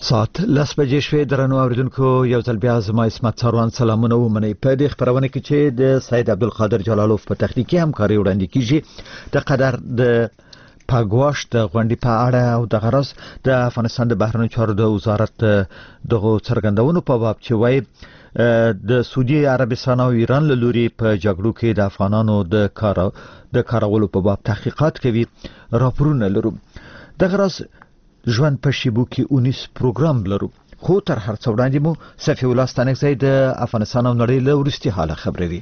ساعت 10 بجې شوې. درنو اوریدونکو یو ځل بیا زما اسمت ساروان سلامونه ومنئ. په دې خبرونه کې چې د سید عبدالقادر جلالوف په تخنیکی همکاري وړاندې کیږي د قطر د پاګواش د غونډې په اړه او د غرض د افغانستان د بهرنیو چارو د وزارت دغه څرګندونو په باب چې وایي د سعودي عربستان او ایران له لوري په جګړو کې د افغانانو د کارولو په باب تحقیقات کوي راپورونه لرو. د غرض ژوند په شیبو کې 19 پروګرام لرو. خو تر هر څه وړاندې مو صفي الله ستانکزی د افغانستان او نړۍ له وروستي حاله خبروي.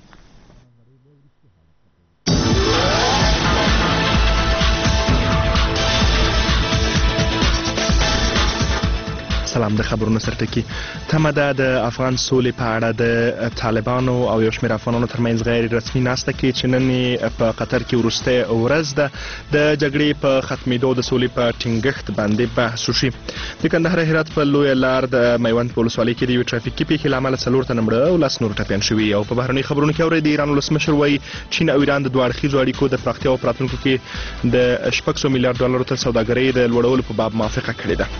سلام. د خبرونو سرټکی تمه ده د افغان سولې په اړه د طالبانو او یو شمېر افغانانو ترمنځ غیر رسمي ناسته کې چې نن په قطر کې وروستۍ ورځ ده د جګړې په ختمېدو د سولې په ټینګښت باندې بحث وشي. د کندهار هرات په لویه لار د میوند په ولسوالۍ کې د یوې ټرافیکي پیښې له امله 4 تنه مړه او 10 نور ټپیان شوي. او په بهرنیو خبرونو کې اورئ د ایران ولسمشر وایي چین او ایران د دوه اړخیزو اړیکو د پراختیا او راتلونکو کې د 600 میلیارډ ډالرو ته سوداګرۍ د لوړولو په باب موافقه کړې ده.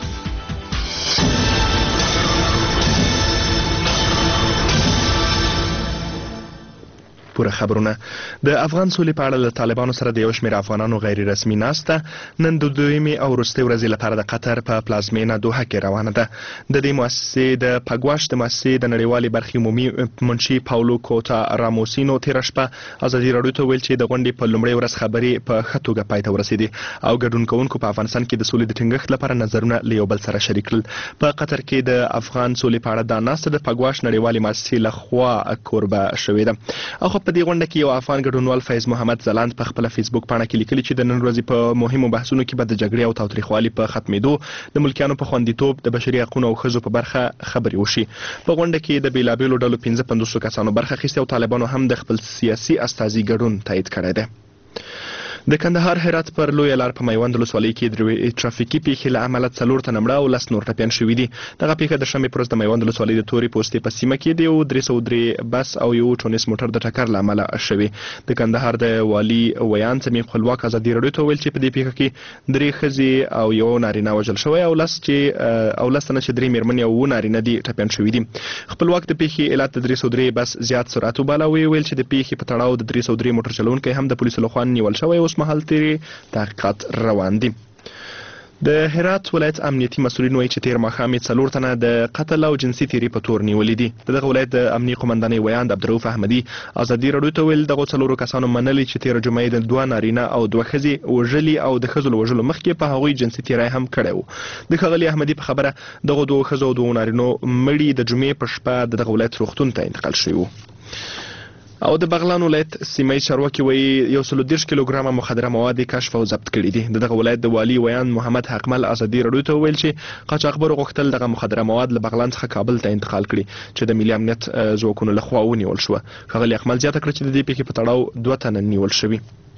پوره خبرونه. د افغان سولې په اړه له طالبانو سره د یو شمېر افغانانو غیر رسمي ناسته نن د دویمې او وروستۍ ورځې لپاره د قطر په پلازمینه دوحه کې روانه ده. د دې مؤسسې د پاګواش د مؤسسې د نړیوالې برخې عمومي منشي پاولو کوتا راموسینو تېره شپه ازادي راډیو ته ویل چې د غونډې په لومړۍ ورځ خبرې په ښه توګه پای ته ورسېدې او ګډون کوونکو په افغانستان کې د سولې د ټینګښت لپاره نظرونه له یو بل سره شریک کړل. په قطر کې د افغان سولې په اړه دا ناسته د پاګواش نړیوالې مؤسسې لخوا کوربه شوې ده. او په دې غونډه کې یو افغان ګډونوال فیض محمد زلاند په خپل فیسبوک پاڼه کې لیکلي چې د نن ورځې په مهمو بحثونو کې به د جګړې او تاوتریخوالي په ختمېدو د ملکیانو په خوندیتوب د بشري حقوقو او ښځو په برخه خبرې وشي. په غونډه کې د بیلابیلو ډلو 55 کسانو برخه اخیستې او طالبانو هم د خپل سیاسي استازي ګډون تایید کړی دی. د کندهار هرات پر لویه لار په میوند ولسوالۍ کې د ټرافیکي پیښې له امله 4 تنه مړه او 10 نور ټپیان شوي دي. دغه پیښه د شنبې پر ورځ د میوند ولسوالۍ د تورې پوستې په سیمه کې د یو 303 بس او یو ټونس موټر د ټکر له امله شوې. د کندهار د والي ویان سمیم خپلواک ازادي راډیو ته ویل چې په دې پیښه کې 3 ښځې او یو نارینه وژل شوی او 10 تنه چې 3 مېرمنې او 2 نارینه دي ټپیان شوي دي. خپلواک د پیښې علت د 303 بس زیات سرعت وباله او ویل چې د پیښې په تړاو د 303 موټر چلونکی هم د پولیسو لخوا نیول شوی او مهال تیری تحقیقات روان دي. د هرات ولایت امنیتي مسؤلین وایي چې تیر ماښام 4 تنه د قتل او جنسي تیری په تور نیولې دي. دغه ولایت د امنیتي قومندانۍ ویاند عبدالرؤف احمدي ازادي راډیو ته ویل دغه 4 کسانو منلي چې تیر جمعې د 2 نارینه او 2 ښځې وژلي او د ښځو له وژلو مخکې په هغوی جنسي تیری هم کړی و. د ښاغلي احمدي په خبره دغه 2 ښځو او 2 نارینو مړي د جمعې په شپه دغه ولایت روغتون ته انتقال شوي وو. او د بغلان ولایت سیمه چارواکي وایي 130 کیلوګرامه مخدره مواد کشف او ضبط کړي دي. دغه ولایت د والي ویان محمد حقمل ازادي راډیو ته ویل چې قاچاقبرو غوښتل دغه مخدره مواد له بغلان څخه کابل ته انتقال کړي چې د ملي امنیت ځواکونو لخوا ونیول شو. ښاغلي حقمل زیاته کړه چې د دې پیښې په تړاو 2 تنه نیول شوي.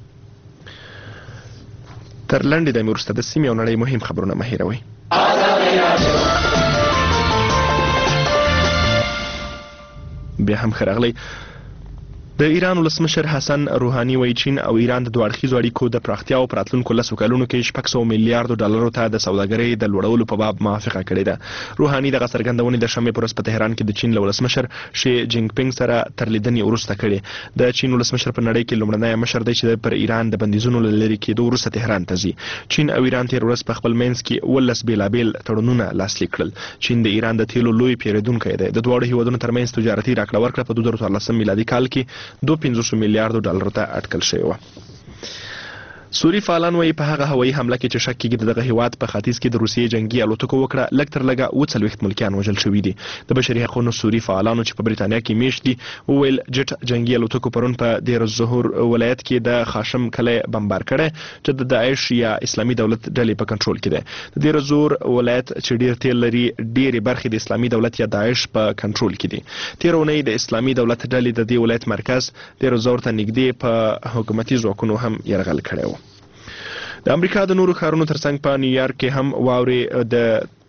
تر لنډې دمې وروسته د سیمې او نړۍ مهم خبرونه مه هېروئ. بیا هم ښه راغلی. د ایران ولسمشر حسن روحاني وایي چین او ایران د دوه اړخیزو اړیکو د پراختیا او راتلونکو 10 کلونو کې 600 میلیارډ ډالرو ته د سوداګرۍ د لوړولو په باب موافقه کړې ده. روحاني دغه څرګندونې د شنبې پر ورځ په تهران کې د چین له ولسمشر شي جینګ پینګ سره تر لیدنې وروسته کړې. د چین ولسمشر په نړۍ کې لومړنی مشر دی چې پر ایران د بندیزونو له لرې کېدو وروسته تهران ته ځي. چین او ایران تیر ورځ په خپل منځ کې 19 بیلابیل تړونونه لاسلیک کړل. چین د ایران د تیلو لوی پیرودونکی دی. د دواړو هیوادونو ترمنځ تجارتي راکړه ورکړه په 2014 میلادي کال کې 250 میلیارډ ډالرو ته اټکل شوی و. سوري فعالان وایي په هغه هوایي حمله کې چې شک کېږي دغه هیواد په ختیځ کې د روسیې جنگي الوتکو وکړه لږ تر لږه 40 ملکیان وژل شوي دي. د بشري حقوقو سوري فعالانو چې په بریتانیا کې میشت دي وویل جټ جنگي الوتکو پرون په دیر الظهور ولایت کې د خاشم کلی بمبار کړی چې د داعش یا اسلامي دولت ډلې په کنټرول کې دی. د دیر الظهور ولایت چې ډیر تیل لري ډېرې برخې د اسلامي دولت یا داعش په کنټرول کې دي. تیر اونۍ د اسلامي دولت ډلې د دې ولایت مرکز دیر الظهور ته نږدې په حکومتي ځواکونو هم یرغل کړی و. د امریکا د نورو ښارونو ترڅنګ په نیویارک کې هم واورې د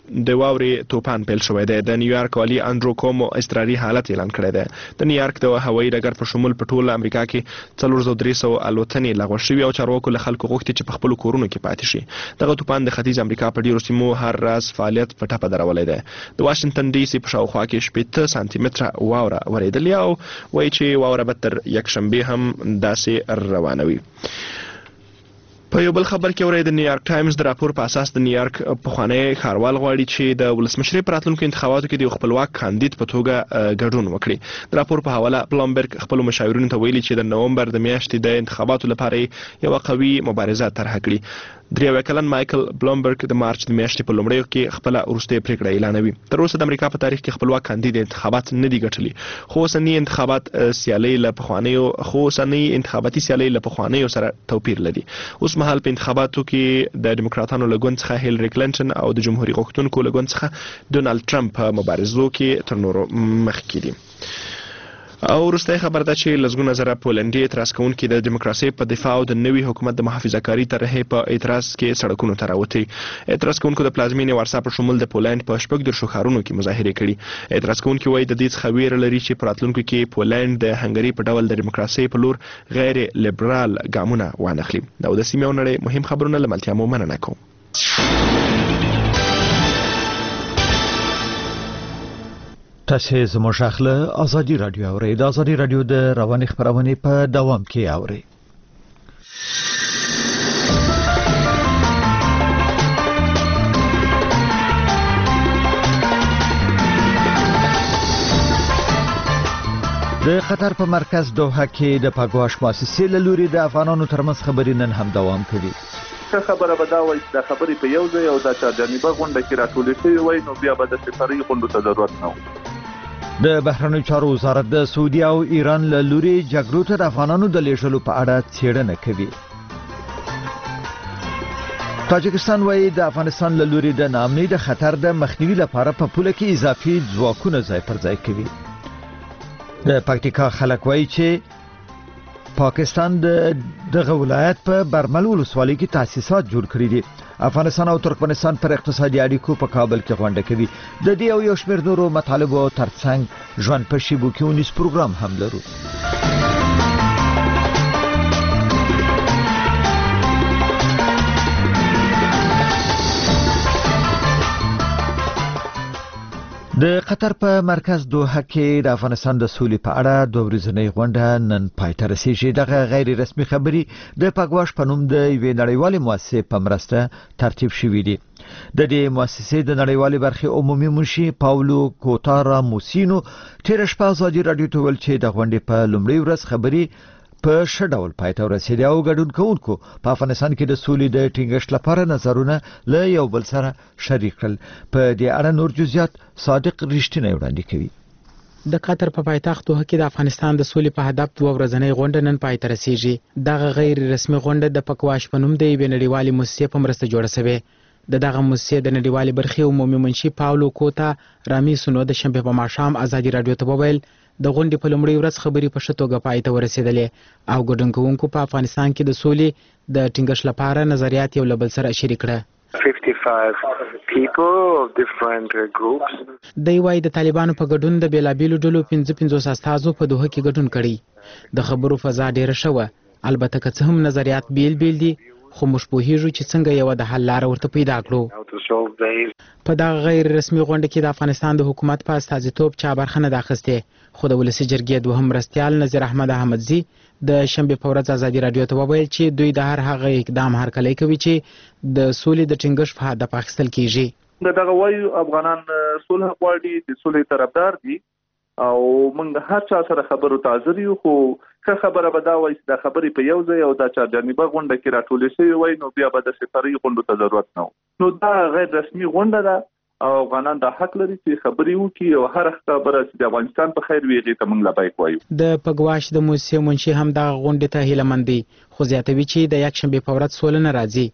د واورې طوفان پیل شوی دی. د نیویارک والي انډرو کومو اضطراري حالت اعلان کړی دی. د نیویارک د هوایي ډګر په شمول په ټول امریکا کې 4300 الوتنې لغوه شوي او چارواکو له خلکو غوښتي چې په خپلو کورونو کې پاتې شي. دغه طوفان د ختیځ امریکا په ډیرو سیمو هر راز فعالیت په ټپه درولی دی. د واشنگټن ډي سي په شاوخوا کې 80 سانتي متره واوره ورېدلې او وایي چې واوره به تر یکشنبې هم داسې روانه وي. په یو بل خبر کې اورئ د نیویارک ټایمز د راپور په اساس د نیویارک پخوانی ښاروال غواړي چې د ولسمشرۍ په راتلونکو انتخاباتو کې د خپلواک کاندید په توګه ګډون وکړي. د راپور په حواله بلومبرګ خپلو مشاورینو ته ویلي چې د نومبر د میاشتې د انتخاباتو لپاره یوه قوي مبارزه طرحه کړي. 3 کلن مایکل بلومبرګ د مارچ د میاشتې په لومړیو کې خپله وروستۍ پریکړه اعلانوي. تر اوسه د امریکا په تاریخ کې خپلواک کاندید انتخابات نه دي ګټلي، خو اوسني انتخاباتي سیالۍ له پخوانیو سره توپیر لري. اوس مهال په انتخاباتو کې د ډیموکراتانو له ګوند څخه هیلري کلینټن او د جمهوریت غوښتونکو له ګوند څخه ډونالد ټرمپ په مبارزو کې تر نورو مخکې دي. او وروستی خبر ده چې لسګونه زره پولنډي اعتراض کوونکي د دیموکراسۍ په دفاع او د نوي حکومت د محافظه کاري طرحې په اعتراض کې سړکونو ته راوتي. اعتراض کوونکو د پلازمینې وارسا په شمول د پولنډ په 14 ښارونو کې مظاهرې کړي. اعتراض کوونکي وایي د دې څخه ویره لري چې په راتلونکو کې پولنډ د هنګري په ډول د دیموکراسۍ په لور غیر لیبرال ګامونه وانخلي. دا د سیمې او نړۍ مهم خبرونه له ملتیا مو مننه کوم. تاسو زموږ خپل ازادي رادیو اورئ. د ازادي رادیو د رواني خبرونه په دوام کې اورئ. د قطر په مرکز دوحه کې د پاګواش مؤسسې له لوري د افغانانو ترمنځ خبرې نن هم دوام کوي. خبره به دا وایي چې د خبرې په یو ځای او د چارجانبه غونډه کې راټولې شوې وای نو بیا به د سفري غونډو ته ضرورت نه و. د بهرنیو چارو وزارت د سعودي او ایران له لوري جګړو ته د افغانانو د لیږلو په اړه څېړنه کوي. تاجکستان وایي د افغانستان له لوري د ناامنۍ د خطر د مخنیوي لپاره په پوله کې اضافي ځواکونه ځای پر ځای کوي. د پکتیکا خلک وایي چې پاکستان دغه ولایت په برمل ولسوالۍ کې تاسیسات جوړ کړي دي. افغانستان او ترکمنستان پر اقتصادي اړیکو په کابل کې غونډه کوي. د دې او یو شمېر نورو مطالبو ترڅنګ ژوند په شیبو کې ونیس پروګرام هم لرو. د قطر په مرکز دوحه کې د افغانستان د سولې په اړه دوه ورځنۍ غونډه نن پای ته رسیږي. دغه غیر رسمي خبري د پاګواش په نوم د یوې نړیوالې مؤسسې په مرسته ترتیب شوې دي. د دې مؤسسې د نړیوالې برخې عمومي منشي پاولو کوتارا موسینو تیر شپه ازادي رادیو ته ویل چې د غونډې په لومړۍ ورځ خبري په ښه ډول پای ته ورسېدې او ګډون کوونکو په افغانستان کې د سولې د ټینګښت لپاره نظرونه له یو بل سره شریک کړل. په دې اړه نور جزئیات صادق رښتینی وړاندې کوي. د قطر په پایتخت دوحه کې د افغانستان د سولې په هدف دوه ورځنۍ غونډه نن پای ته رسیږي. دغه غیر رسمي غونډه د پکواش په نوم د یوې نړیوالې مؤسسې په مرسته جوړه شوې. دغه مؤسسې د نړیوالې برخې عمومي منشي پاولو کوتا رامي سونو د شنبه په ماښام ازادي رادیو ته وویل د غونډې په لومړۍ ورځ خبرې په ښه توګه پای ته ورسېدلې او ګډون کوونکو په افغانستان کې د سولې د ټینګښت لپاره نظریات یو له بل سره شریک کړه. 55 people of different groups. دوی وايي د طالبانو په ګډون د بیلابیلو ډلو 55 استازو په دوحه کې ګډون کړي. د خبرو فضا ډیره شوه. البته که څه هم نظریات بیل دي خو موږ پوهیږو چې څنګه یو د حل لار ورته پیدا کړو. په دغه غیر رسمي غونډه کې د افغانستان د حکومت په استازیتوب چا برخه نه اخیسته، خو د ولسي جرګې دوهم مرستیال نظیر احمد احمدزي د شنبه په ورځ ازادي رادیو ته وویل چې دوی د هر هغه اقدام هرکلی کوي چې د سولې د ټینګښت په هدف اخیستل کیږي. دغه وایي افغانان صلح غواړي، د صلح طرفدار دي او موږ هر چا سره خبرو ته حاضر یو. خو که خبره به دا وایي چې د خبرې په یو ځای او د چارجانبه غونډه کې راټولې شوې وای نو بیا به د سفري غونډو ته ضرورت نه و. نو دا غیر رسمي غونډه ده او افغانان د حق لري چې خبرې وکړي او هر خبره چې د افغانستان په خیر وي هغې ته موږ لبیک وایو. د پګواش د مؤسسې منشي هم دغه غونډې ته هیلهمند دی، خو زیاتوي چې د یکشنبې په ورځ سوله نه راځي.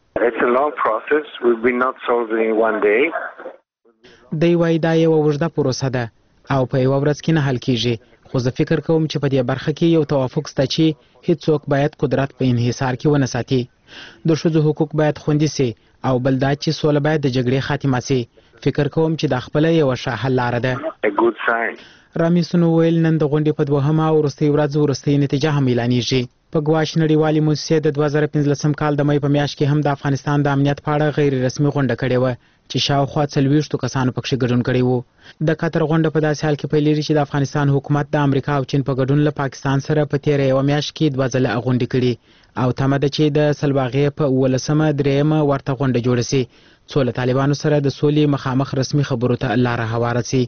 دی وایي دا یوه اوږده پروسه ده او په یوه ورځ کې نه حل کیږي، خو زه فکر کوم چې په دې برخه کې یو توافق شته چې هیڅوک باید قدرت په انحصار کې ونه ساتي. د ښځو حقوق باید خوندي سي او بل دا چې سوله باید د جګړې خاتمه سي. فکر کوم چې دا خپله یوه ښه حل لاره ده. رامیسون وویل نن د غونډې په 2مه او وروستۍ ورځ وروستۍ نتیجه هم اعلانیږي. په ګواش نړیوالې موسسې د 2015 کال د مې په میاشت کې هم د افغانستان د امنیت په اړه غیر رسمي غونډه کړې وه چې شاوخوا 40 کسانو پکښې ګډون کړی وو. د قطر غونډه په داسې حال کې پیلېږي چې د افغانستان حکومت د امریکا او چین په ګډون له پاکستان سره په تېره یوه میاشت کې 2 ځله غونډې کړي او تمه ده چې د سلواغې په 18مه 3مه ورته غونډه جوړه سي څو له طالبانو سره د سولې مخامخ رسمي خبرو ته لاره هواره سي.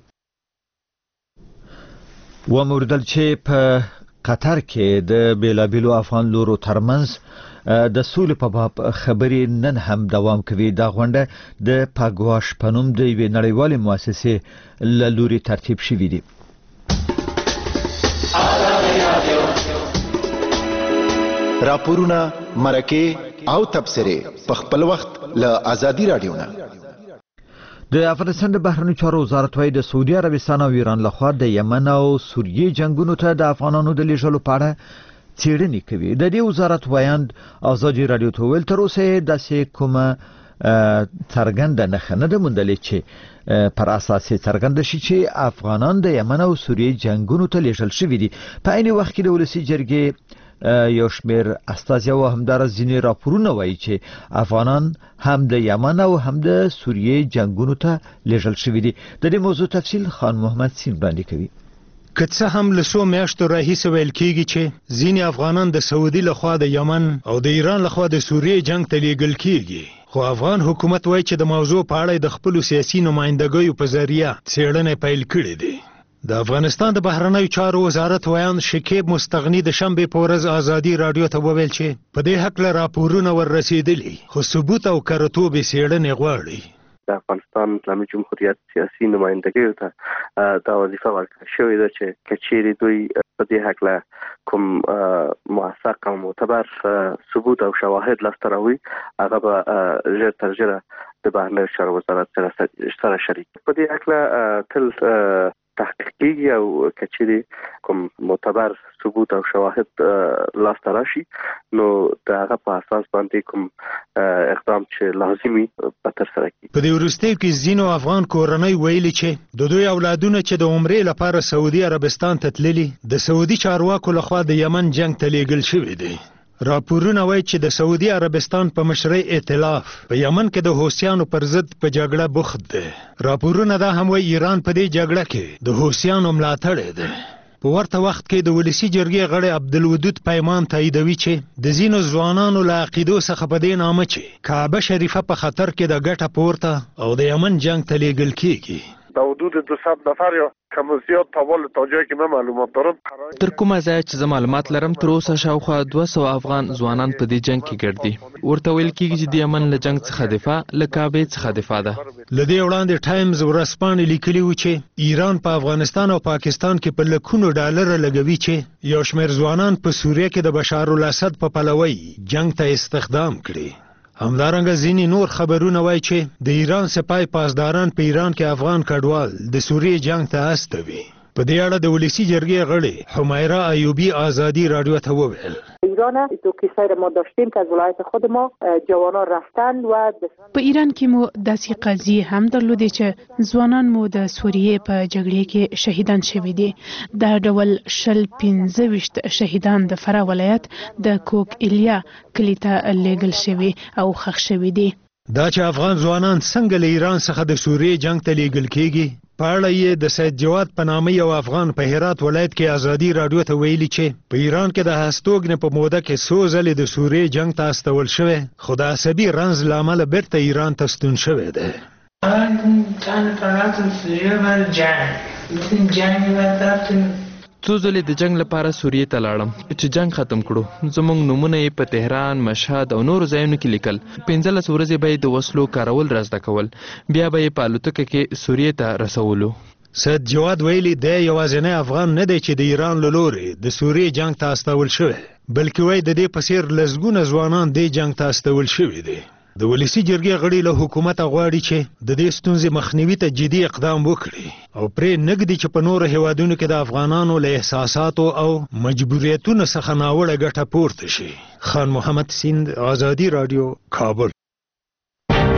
وموردل چې په قطر کې د بیلابیلو افغان لورو ترمنځ د سولې په باب خبرې نن هم دوام کوي. دا غونډه د پاګواش په نوم د یوې نړیوالې مؤسسې له لوري ترتیب شوې دي. راپورونه، مرکې او تبصرې په خپل وخت له ازادي رادیو نه. د افغانستان د بهرنیو چارو وزارت وايي د سعودي عربستان او ایران لخوا د یمن او سوریې جنگونو ته د افغانانو د لیږلو په اړه څېړنې کوي. د دې وزارت ویاند ازادي رادیو ته ویل تر اوسه داسې کومه څرګنده نښه نه ده موندلې چې پر اساس څرګنده شي چې افغانان د یمن او سوریې جنگونو ته لیږل شوي دي. په عین وخت کې د ولسي جرګې یو شمېر استازي او همدارس ځینې راپورونه وایي چې افغانان هم د یمن او هم د سوریې جنگونو ته لیږل شوي دي. د دې موضوع تفصیل خان محمد سین وړاندې کوي. که څه هم له څو میاشتو راهیسې ویل کېږي چې ځینې افغانان د سعودي لخوا د یمن او د ایران لخوا د سوریې جنگ ته لیږل کېږي، خو افغان حکومت وایي چې د موضوع په اړه د خپلو سیاسي نمایندګیو په ذریعه څېړنې پیل کړې دي. د افغانستان د بهرنیو چارو وزارت ویاند شکیب مستغني د شنبې په ورځ ازادي رادیو ته وویل چې په دې هکله راپورونه ور رسېدلي خو ثبوت او کره توبې څېړنې غواړي. د افغانستان اسلامي جمهوریت سیاسي نمایندګیو ته دا وظیفه ورکړل شوې ده چې که چیرې دوی په دې هکله کوم موثق او معتبر ثبوت او شواهد لاسته راوړي هغه به ژر تر ژره د بهرنیو چارو وزارت سره شریک. په دې هکله تل تحقیق کېږي او که چیرې کوم معتبر ثبوت او شواهد لاسته راشي نو د هغه په اساس باندې کوم اقدام چې لازمي به ترسره کړي. په دې وروستیو کې ځینو افغان کورنۍ ویلي چې د دوی اولادونه چې د عمرې لپاره سعودي عربستان ته تللي د سعودي چارواکو لخوا د یمن جنگ ته لیږل شوي دي. راپورونه وایي چې د سعودي عربستان په مشرۍ ائتلاف په یمن کې د حوثیانو پر ضد په جګړه بوخت دی. راپورونه دا هم وایي ایران په دې جګړه کې د حوثیانو ملاتړی دی. په ورته وخت کې د ولسي جرګې غړی عبدالودود پیمان تاییدوي چې د ځینو ځوانانو له عقیدو څخه په دې نامه چې کعبه شریفه په خطر کې د ګټه پورته او د یمن جنگ ته لیږل کېږي. د حدود 200 نفر یا کم زیات تاول تا جایی که من معلومات دارم تر کومه ځای چې زه معلومات لرم تر اوسه شاوخوا 200 افغان ځوانان په دې جنگ کې ګرځي. ورته ویل کېږي چې د یمن له جنگ څخه دفاع له کعبې څخه دفاع ده. له دې وړاندې ټایمز ورځپاڼې لیکلي وو چې ایران په افغانستان او پاکستان کې په لکونو ډالره لګوي چې یو شمېر ځوانان په سوریه کې د بشار الاسد په پلوۍ جنگ ته استخدام کړي. همدارنګه ځینې نور خبرونه وایي چې د ایران سپای پاسداران په ایران کې افغان کډوال د سوریې جنگ ته استوي. په دې اړه د ولسي جرګې غړي حمیره ایوبی ازادي رادیو ته وویل ایران تو کیسه ما داشتیم که از ولایت خود ما جوانان رفتن و په ایران کې مو داسې قضیه هم درلودې چې ځوانان مو د سوریې په جګړې کې شهیدان شوي دي. دا ډول 15 شهیدان د فرا ولایت د کوک ایلیا کلي ته لیږل شوي او ښخ شوي دي. دا چې افغان ځوانان څنګه له ایران څخه د سوریې جنگ ته لیږل کېږي په اړه یې د سید جواد په نامه یو افغان په هرات ولایت کې ازادي رادیو ته ویلي چې په ایران کې د هستوګنې په موده کې څو ځلې د سوریې جنگ ته استول شوی خو د عصبي رنځ له امله بیرته ایران ته ستون شوی دی. څو ځلې د جنگ لپاره سوریې ته لاړم چې جنگ ختم کړو. زموږ نومونه یې په تهران، مشهد او نورو ځایونو کې لیکل. 15 ورځې به یې د وسلو کارول را زده کول، بیا به یې په الوتکه کې سوریې ته رسولو. سید جواد ویلي دی یوازینی افغان نه دی چې د ایران له لورې د سوریې جنگ ته استول شوی، بلکې وایي د دې په څېر لسګونه ځوانان دې جنگ ته استول شوي دي. د ولسي جرګې غړي له حکومته غواړي چې د دې ستونزې مخنیوي ته جدي اقدام وکړي او پرې نږدي چې په نورو هیوادونو کې د افغانانو له احساساتو او مجبوریتونو څخه ناوړه ګټه پورته شي. خان محمد سیند، ازادي رادیو، کابل.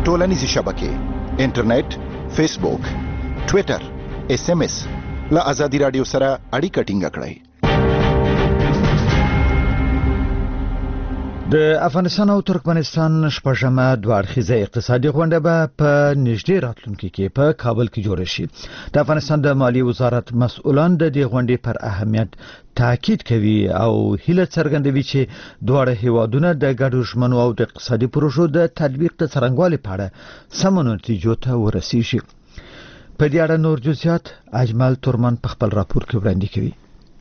ټولنیزې شبکې انټرنیټ، فیسبوک، ټوئیټر، SMS له ازادي رادیو سره اړیکه ټینګه کړئ. د افغانستان او ترکمنستان شپږمه دوه اړخیزه اقتصادي غونډه به په نږدې راتلونکي کې په کابل کې جوړه شي. د افغانستان د مالیې وزارت مسؤلان د دې غونډې پر اهمیت تاکید کوي او هیله څرګندوي چې دواړه هیوادونه د ګډو ژمنو او د اقتصادي پروژو د تطبیق د څرنګوالي په اړه سمو نتیجو ته ورسیږي. په دې اړه نور جزئیات اجمل تورمن په خپل راپور کې وړاندې کوي.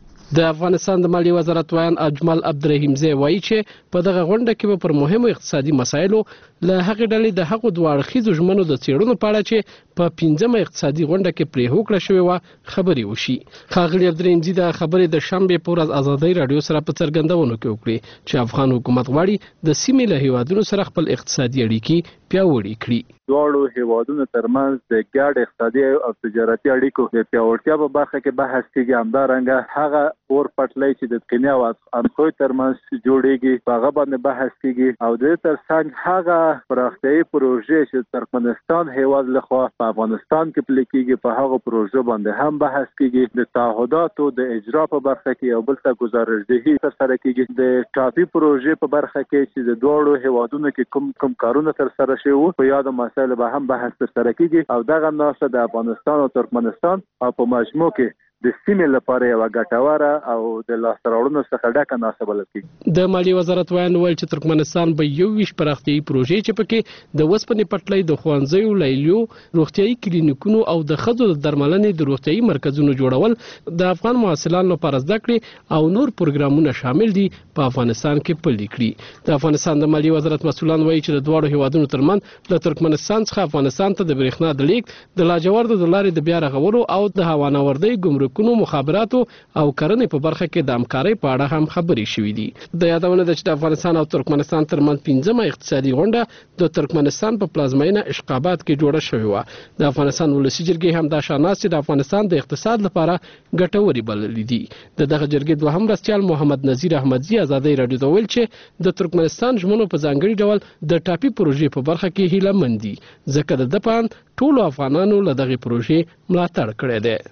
د افغانستان د مالیې وزارت وایي اجمل عبدالرحیمزی وایي چې په دغه غونډه کې به پر مهمو اقتصادي مسایلو له هغې ډلې د هغو دوه اړخیزو ژمنو د څېړنو په اړه چې په 5مه اقتصادي غونډه کې پرې هوکړه شوې وه خبرې وشي. ښاغلي عبدالرحیمزي د خبرې د شنبې په ورځ ازادۍ راډیو سره په څرګندونو کې وکړې چې افغان حکومت غواړي د سیمې له هیوادونو سره خپل اقتصادي اړیکې پیاوړې کړي. دواړو هیوادونو ترمنځ د ګډ اقتصادي او تجارتي اړیکو د پیاوړتیا په برخه کې بحث کیږي. همدارنګه هغه اور پټلۍ چې د کینیا او افغانستان ترمنځ جوړیږي په هغه باندې بحث کیږي او د ترڅنګ هغه پراختیايي پروژې چې ترکمنستان هیواد لخوا په افغانستان کې پلي کیږي په هغه پروژو باندې هم بحث کیږي. د تعهداتو د اجرا په برخه کې یو بل ته گزارشدهي ترسره کیږي. د ټاپي پروژې په برخه کې چې د دوړو هیوادونو کې کوم کارونه ترسره شوي وو په یاد مسایل به هم بحث ترسره کیږي او دغه ناسه د افغانستان او ترکمنستان او په مجموع کې د سیمې لپاره یو ګټوره او د لاسته راوړنو څخه ډکه ناسه بلل کیږي. د مالیې وزارت وایي چې ترکمنستان به 21 پراختیايي پروژې چې پکې د وسپنې پټلۍ، د ښوونځیو، لیلیو، روغتیايي کلینیکونو او د ښځو د درملنې د روغتیايي مرکزونو جوړول، د افغان محصلانو لپاره زده کړې او نور پروګرامونه شامل دي په افغانستان کې پلي کړي. د افغانستان د مالیې وزارت مسؤلان وایي چې د دواړو هیوادونو ترمنځ له ترکمنستان څخه افغانستان ته د برېښنا د لیږد، د لاجوردو د لارې د بیا رغولو او د هوانوردۍ ګمرکونو، مخابراتو او کرنې په برخه کې د همکارۍ په اړه هم خبرې شوې دي. د یادونه ده چې د افغانستان او ترکمنستان ترمنځ 5مه اقتصادي غونډه د ترکمنستان په پلازمینه اشقاباد کې جوړه شوې وه. د افغانستان ولسي جرګې هم دا شاناست چې د افغانستان د اقتصاد لپاره ګټوري بللي دي. دغه جرګې دوهم مرستیال محمد نذیر احمدزي ازادۍ راډیو ته ویل چې د ترکمنستان ژمنو په ځانګړي ډول د ټاپي پروژې په برخه کې هیله مند دي ځکه د دپان ټولو افغانانو له دغه پروژې ملاتړ کړی دی.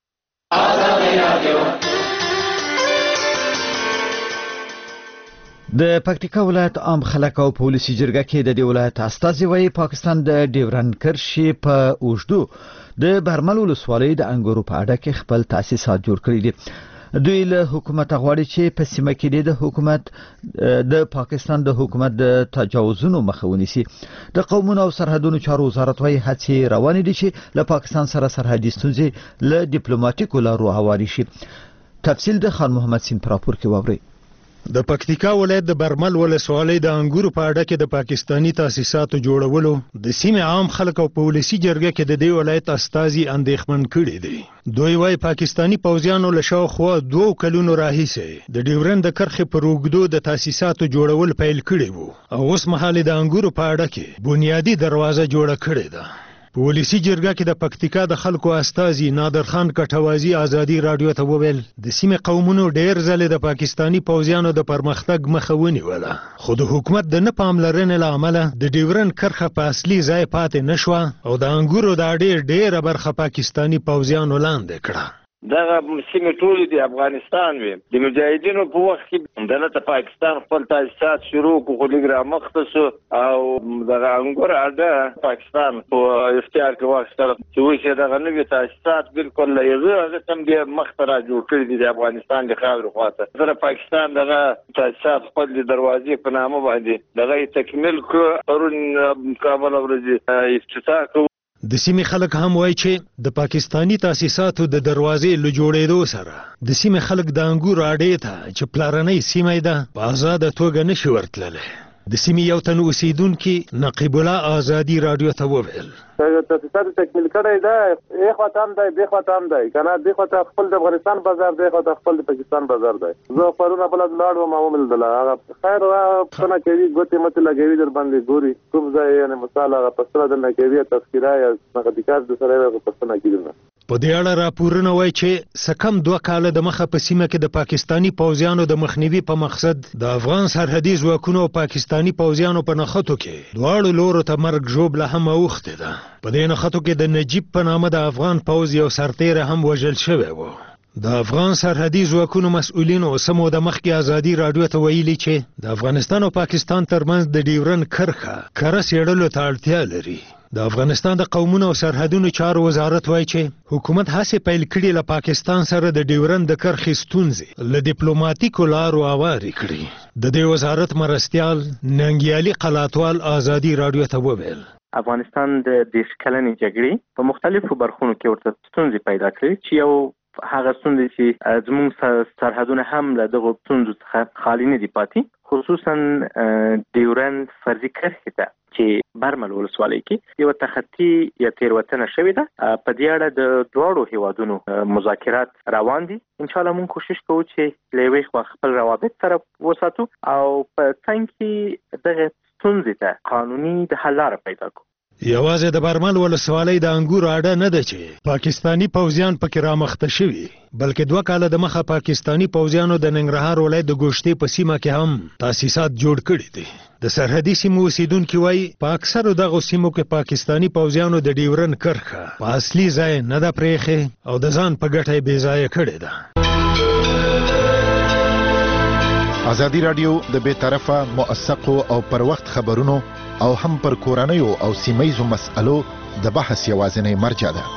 د پکتیکا ولایت عام خلک او پولیسي جرګه کې د دې ولایت استازي وایي پاکستان د ډیورن کرښې په اوږدو د برمل ولسوالۍ د انګورو په اړه کې خپل تاسیسات جوړ کړي دي. دوی له حکومت غواړي چې په سیمه کې د حکومت د پاکستان د حکومت د تجاوزونو مخه ونیسي. د قومونو او سرحدونو چارو وزارت وايي هڅې روانې دي چې له پاکستان سره سرحدي ستونزې له ډیپلوماټیکو لارو هواري شي. تفصیل د خان محمد سین پر راپور کې واورئ. د پکتیکا ولایت د برمل ولسوالۍ د انګورو په اړه کې د پاکستانی تاسیساتو جوړولو د سیمې عام خلک او پولیسي جرګه کې د دې ولایت استازي اندېښمن کړي دي. دوی وايي پاکستانی پوځیانو له شاوخوا 2 کلونو راهیسې د ډیورن د کرښې پر اوږدو د تاسیساتو جوړول پیل کړي وو او اوس مهال د انګورو په اړه کې بنیادی دروازه جوړه کړې ده. پولیسي جرګه کې د پکتیکا د خلکو استازي نادر خان کټوازی ازادي رادیو ته وویل د سیمې قومونو ډېر ځله د پاکستانی پوځیانو د پرمختګ مخه ونیوله خو د حکومت د نه پاملرنې له امله د ډیورن کرښه په اصلي ځای پاتې نشوه او د انګورو د ډېره برخه پاکستانی پوځیانو لاندې کړه. دغه سیمې ټولې د افغانستان وي. د مجاهدینو په وخت کې دلته پاکستان خپل تاسیسات شروع کړو خو لږ رامخته شو او دغه انګور اډه پاکستان په اختیار کې واخیستل چې اوس یې دغه نوي تاسیسات بالکل له هغه هم ډېر مخته را جوړ کړي دي د افغانستان د خاورې خواته. د پاکستان دغه تاسیسات خپل د دروازې په نامه باندې دغه تکمیل کړو. پرون کابل ورځ افتتاح کړو. د سیمې خلک هم وایي چې د پاکستانی تاسیساتو د دروازې له جوړېدو سره د سیمې خلک د انګورو اډې ته چې پلارنۍ سیمه ده په آزاده توګه نشي ورتللی. د سیمې یو تن اوسیدونکي نقیب الله ازادي رادیو ته وویل تاسیسات تکمیل کړی دی، یو خواته هم دی بې خواته هم دی که نه دې خواته خپل د افغانستان بازار دی خواته خپل د پاکستان بازار دی. زه پرونه بله لاړ وم وموندله هغه خیر پوښتنه کوي ګوتې متې لګوي در باندې ګوري کوم ځای یعنې مثال هغه پسله درنه کوي تذکیره یا هغه د کار د سره یې پوښتنه کوي. په دې اړه راپورونه وایي چې سکم 2 کاله د مخه په سیمه کې د پاکستانی پوځیانو د مخنیوي په مقصد د افغان سرحدي ځواکونو او پاکستانی پوځیانو په نښتو کې دواړو لورو ته مرګ ژوبله هم اوښتې ده. په دې نښتو کې د نجیب په نامه د افغان پوځ یو سرتیری هم وژل شوی و. د افغان سرحدي ځواکونو مسؤلینو سمو د مخکې ازادي راډیو ته ویلي چې د افغانستان او پاکستان ترمنځ د ډیورن کرښه کره څېړلو ته اړتیا لري. د افغانستان د قومونو او سرحدونو چارو وزارت وایي چې حکومت هڅې پیل کړي له پاکستان سره د ډیورن د کرښې ستونزې له ډیپلوماټیکو لارو هوارې کړي. د دې وزارت مرستیال ننګیالي قلاتوال ازادي راډیو ته وویل افغانستان د 10 کلنې جګړې په مختلفو برخونو کې ورته ستونزې پیدا کړې چې یو هغه ستونزې چې زموږ سرحدونه هم له دغو ستونزو څخه خالي نه دي پاتې، خصوصا ډیورن فرضي کرښې ته چې برمل ولسوالۍ کې یو تخطي یا تیروتنه شوې ده. په دې اړه د دواړو هیوادونو مذاکرات روان دي. ان شاء الله موږ کوشش کوو چې له یوې خوا خپل روابط سره وساتو او په څنګ کې دغه ستونزې ته قانوني د حل لاره پیدا کړو. یوازې د برمل ولسوالۍ د انګورو اډه نه ده چې پاکستانی پوځیان پکې رامخته شوي، بلکې 2 کاله د مخه پاکستانی پوځیانو د ننګرهار ولایت د ګوشتې په سیمه کې هم تاسیسات جوړ کړي دي. د سرحدي سیمو اوسیدونکي وایي په اکثرو دغو سیمو کې پاکستانی پوځیانو د ډیورن کرښه په اصلي ځای نه ده پرېښې او د ځان په ګټه یې بې ځایه کړې ده. ازادي راډیو د بې طرفه موثقو او پر وخت خبرونو او هم پر کورنیو او سیمایزو مسألو د بحث یوازینی مرجع ده.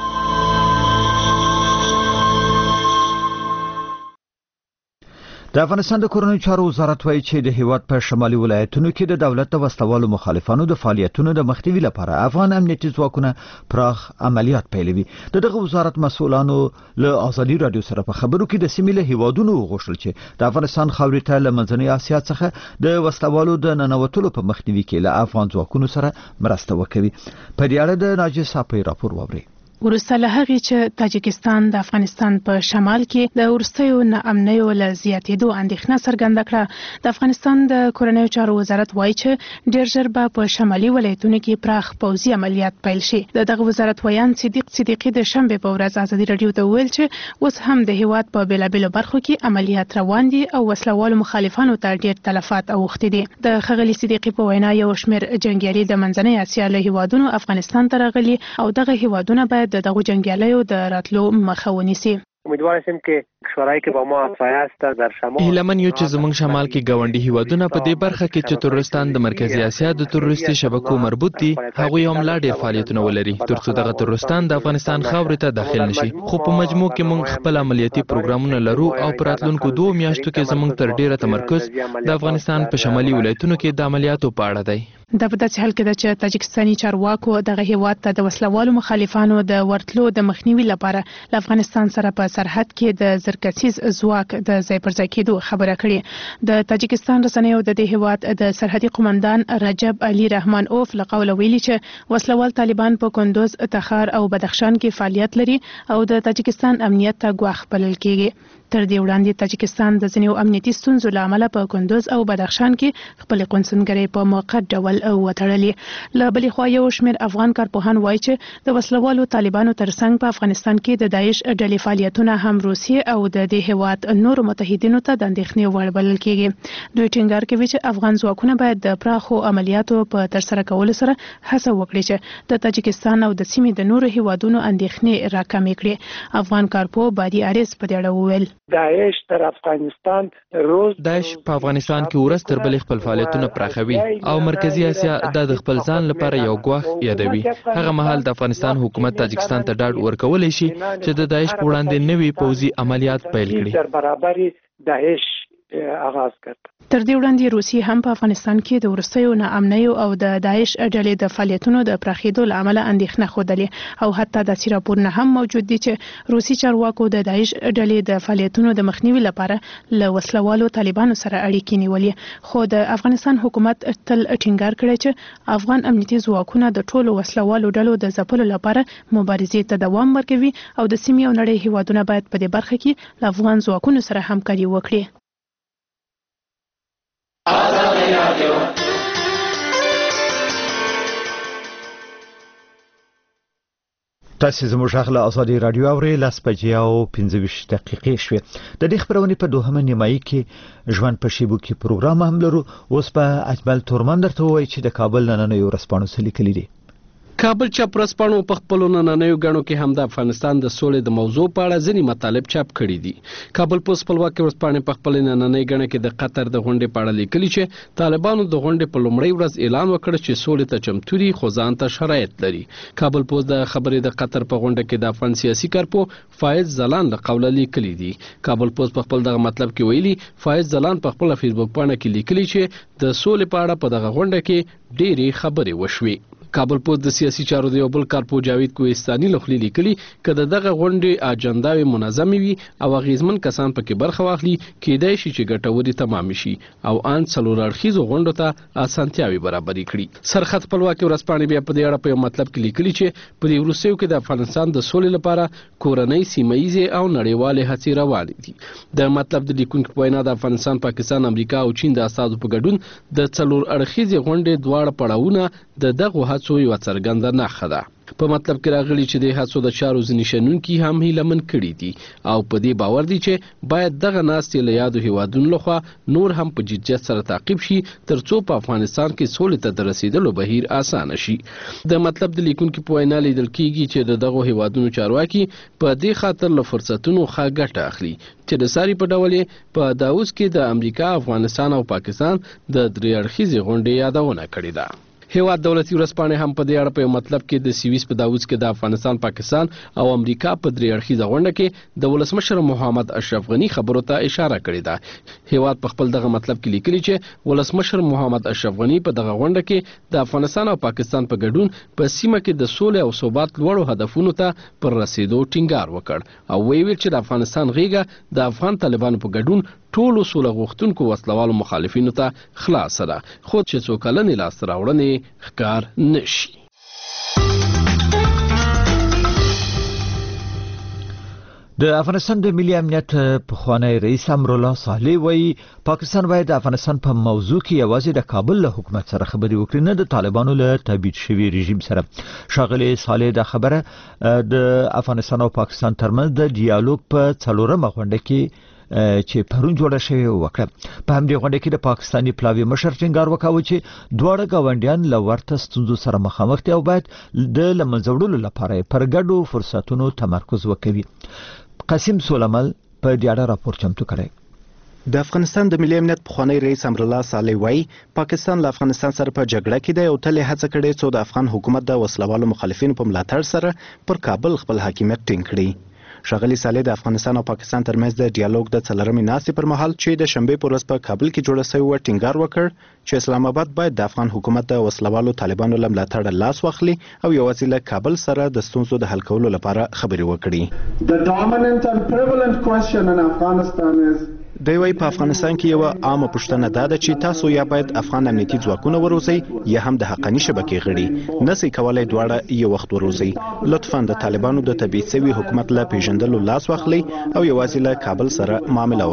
د افغانستان د کورنیو چارو وزارت وایي چې د هیواد په شمالي ولایتونو کې د دولت د وسلوالو مخالفانو د فعالیتونو د مخنیوي لپاره افغان امنیتي ځواکونه پراخ عملیات پیلوي. دغه وزارت مسؤلانو له ازادي راډیو سره په خبرو کې د سیمې له هیوادونو وغوښتل چې د افغانستان خاورې ته له منځنۍ اسیا څخه د وسلوالو د ننوتلو په مخنیوي کې له افغان ځواکونو سره مرسته وکوي. په دې اړه د ناجي صاحب راپور واورئ. وروسته له هغې چې تاجکستان د افغانستان په شمال کې د وروستیو ناامنیو له زیاتېدو اندېښنه څرګنده کړه، د افغانستان د کورنیو چارو وزارت وایي چې ډېر ژر به په شمالي ولایتونو کې پراخ پوځي عملیات پیل شي. د دغه وزارت ویان صدیق صدیقي د شنبې په ورځ ازادي راډیو ته وویل چې اوس هم د هیواد په بېلابېلو برخو کې عملیات روان دي او وسلوالو مخالفانو ته ډېر تلفات اوښتي دي. د ښاغلي صدیقي په وینا یو شمېر جنګیالي د منځنۍ اسیا له هیوادونو افغانستان ته راغلي او دغه هیوادونه باید د دغو جنګیالیو د راتلو مخه ونیسي. امیدوار هستیم که کشورهایی که با ما همسایه هستند در شمال هیلمن یو چې زموږ شمال کې ګاونډي هیوادونه په دې برخه کې چې تروریستان د مرکزی اسیا د تروریستي شبکو مربوط دي هغوی هم لا ډېر فعالیتونه ولري ترڅو دغه تروریستان د افغانستان خاورې ته داخل نشي. خو په مجموع کې موږ خپل عملیاتي پروګرامونه لرو او په راتلونکو 2 میاشتو کې زموږ تر ډیره تمرکز د افغانستان په شمالي ولایتونو کې د عملیاتو په اړه دی. دا په داسې حال کې ده چې تاجکستاني چارواکو دغه هیواد ته د وسلوالو مخالفانو د ورتلو د مخنیوي لپاره له افغانستان سره په سرحد کې د زرکسیز ځواک د ځای پر ځای کېدو خبره کړې. د تاجکستان رسنیو د دې هیواد د سرحدي قومندان رجب علي رحمان اوف له قوله ویلي چې وسلوال طالبان په کندوز، تخار او بدخشان کې فعالیت لري او د تاجکستان امنیت ته ګواښ بلل کېږي. تر دې وړاندې تاجکستان د ځینو امنیتي ستونزو له امله په کندوز او بدخشان کې خپل قونسلګرۍ په موقت ډول وتړلې. له بلې خوا یو شمېر افغان کارپوهان وایي چې د وسلوالو طالبانو ترڅنګ په افغانستان کې د داعش ډلې فعالیتونه هم روسیې او د دې هیواد نورو متحدینو ته د اندېښنې وړ بلل کېږي. دوی ټینګار کوي چې افغان ځواکونه باید د پراخو عملیاتو په ترسره کولو سره هڅه وکړي چې د تاجکستان او د سیمې د نورو هیوادونو اندېښنې راکمې کړي. افغان کارپوه بادي عارض په دې اړه وویل داعش در افغانستان روز داعش په افغانستان کې ورځ تر بلې خپل فعالیتونه پراخوي او مرکزی اسیا د خپل ځان لپاره یو ګواښ یادوي. هغه مهال د افغانستان حکومت تاجکستان ته ډاډ ورکولی شي چې د داعش په وړاندې نوي پوځي عملیات پیل کړي. در برابر داعش آغاز کرد. تر دې وړاندې روسیې هم په افغانستان کې د وروستیو ناامنیو او د داعش ډلې د فعالیتونو د پراخېدو له امله اندېښنه ښودلې او حتی داسې راپورونه هم موجود دي چې روسي چارواکو د داعش ډلې د فعالیتونو د مخنیوي لپاره له وسلوالو طالبانو سره اړیکې نیولې. خو د افغانستان حکومت تل ټینګار کړی چې افغان امنیتي ځواکونه د ټولو وسلوالو ډلو د ځپلو لپاره مبارزې ته دوام ورکوي او د سیمې او نړۍ هیوادونه باید په دې برخه کې له افغان ځواکونو سره همکاري وکړي. تاسو زموږ غږ له ازادي رادیو اورئ 10:25 دقیقې شوې. د دې خبرونې په دوهمه نیمایي کې ژوند په شیبو کې پروګرام هم لرو. اوس په اجمل تورمن درته وایي چې د کابل نننیو ورځپاڼو څه لیکلي دي. کابل چاپ ورځپاڼو په خپلو نننیو غاڼو کې هم د افغانستان د سولې د موضوع په اړه ځینې مطالب چاپ کړي دي. کابل پوسټ خپلواکي ورځپاڼې په خپل نننۍ غاڼه کې د قطر د غونډې په اړه لیکلي چې طالبانو د غونډې په لومړۍ ورځ اعلان وکړ چې سولې ته چمتو دي خو ځان ته شرایط لري. کابل پوسټ د خبرې د قطر په غونډه کې د افغان سیاسي کارپو فایز زلان له قوله لیکلي دي. کابل پوسټ په خپل دغه مطلب کې ویلي فایز زلان په خپل فیسبوک پاڼه کې لیکلي چې د سولې په اړه په دغه غونډه کې ډېرې خبرې وشوي. کابل پوسټ د سیاسي چارو د یو بل کارپو جاوید کوهستاني لخوا لیکلي کله دغه غونډې اجنداوي منظمې وي او اغیزمن کسان پکې برخه واخلي کېدای شي چې ګټوري تمام شي او ان څلور اړخیزو غونډو ته اسانتیاوي برابرې کړي. سرخط خپلواکي ورځپاڼې بیا په دې اړه په یو مطلب کې لیکلي چې په دې وروستیو کې د افغانستان د سولې لپاره کورنۍ سیمایي او نړیوالې هڅې روانې دي. د مطلب د لیکونکو په وینا د افغانستان، پاکستان، امریکا او چین د اساسو په ګډون د څلور اړخیزې غونډې دواړه پړاوونه دغه هڅو یو څرګنده نښه ده. په مطلب کې راغلي چې د هڅو د چارو ځینې شنونکي هم هیلمن کړي دي او په دې باور دي چې باید دغه ناستې له یادو هیوادونو لخوا نور هم په جدیت سره تعقیب شي ترڅو په افغانستان کې سولې ته د رسیدلو بهیر اسانه شي. د مطلب د لیکونکو په وینا لیدل کېږي چې دغه هیوادونو چارواکي په دې خاطر له فرصتونو ښه ګټه اخلي چې د ساري په ډول په داوود کې د امریکا، افغانستان او پاکستان د درې اړخیزې غونډې یادونه کړې ده. هیواد دولتي ورځپاڼې هم په دې اړه په مطلب کې د سویس په داوود کې د افغانستان، پاکستان او امریکا په درې اړخیزه غونډه کې د ولسمشر محمد اشرف غنی خبرو ته اشاره کړې ده. هیواد په خپل دغه مطلب کې لیکلي چې ولسمشر محمد اشرف غنی په دغه غونډه کې د افغانستان او پاکستان په ګډون په سیمه کې د سولې او ثبات لوړو هدفونو ته پر رسیدو ټینګار وکړ او ویل چې د افغانستان غیږه د افغان طالبانو په ګډون ټولو سوله غوښتونکو وسلوالو مخالفینو ته خلاصه ده خو چې څو کلنې لاسته راوړنې ښکار نشي. د افغانستان د ملي امنیت پخوانی رئیس امرالله صالح وایي پاکستان باید د افغانستان په موضوع کې یوازې د کابل له حکومت سره خبرې وکړي، نه د طالبانو له تبعید شوي رژیم سره. ښاغلي صالح دا خبره د افغانستان او پاکستان ترمنځ د ډیالوګ په څلورمه غونډه کې چې پرون جوړه شوې وکړه. په همدې غونډه کې د پاکستاني پلاوي مشر ټینګار وکاوه چې دواړه ګاونډیان له ورته ستونزو سره مخامخ دي او باید د له منځه وړلو لپاره پر ګډو فرصتونو تمرکز وکوي. قاسم سولمل په دې اړه راپور چمتو کړی. د افغانستان د ملي امنیت پخوانی رئیس امرالله صالح وایي پاکستان له افغانستان سره په جګړه کې دی او تل هڅه کړې څو د افغان حکومت د وسلوالو مخالفینو په ملاتړ سره پر کابل خپل حاکمیت ټینګ کړي. ښاغلي صالح د افغانستان او پاکستان ترمنځ د ډیالوګ د څلورمې ناستې پر مهال چې د شنبې په ورځ په کابل کې جوړه شوې وه ټینګار وکړ چې اسلام آباد باید د افغان حکومت د وسلوالو طالبانو له ملاتړه لاس واخلي او یوازې له کابل سره د ستونزو د حل کولو لپاره خبرې وکړي. The dominant and prevalent question in Afghanistan is دی وايي په افغانستان کې یو عامه پوښتنه دا ده چې تاسو یا باید افغان امنیتي ځواکونه وروزئ یا هم د حقاني شبکې غړي نسئ کولای دواړه یو وخت وروزئ. لطفا د طالبانو د تبعید شوي حکومت له پیژندلو لاس واخلئ او یوازې له کابل سره معامله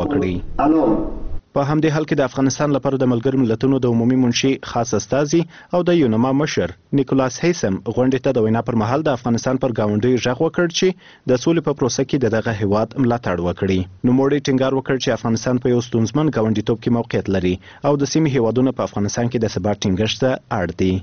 وکړئ. په همدې حال کې د افغانستان لپاره د ملګرو ملتونو د عمومي منشي خاص استازي او د یونما مشر نیکولاس هیسم غونډې ته د وینا پر مهال د افغانستان پر ګاونډي غږ وکړ چې د سولې په پروسه کې دغه هیواد ملاتړ وکړي. نوموړي ټینګار وکړ چې افغانستان په یو ستونزمن ګاونډیتوب کې موقعیت لري او د سیمې هیوادونو په افغانستان کې د ثبات ټینګښت ته اړ دي.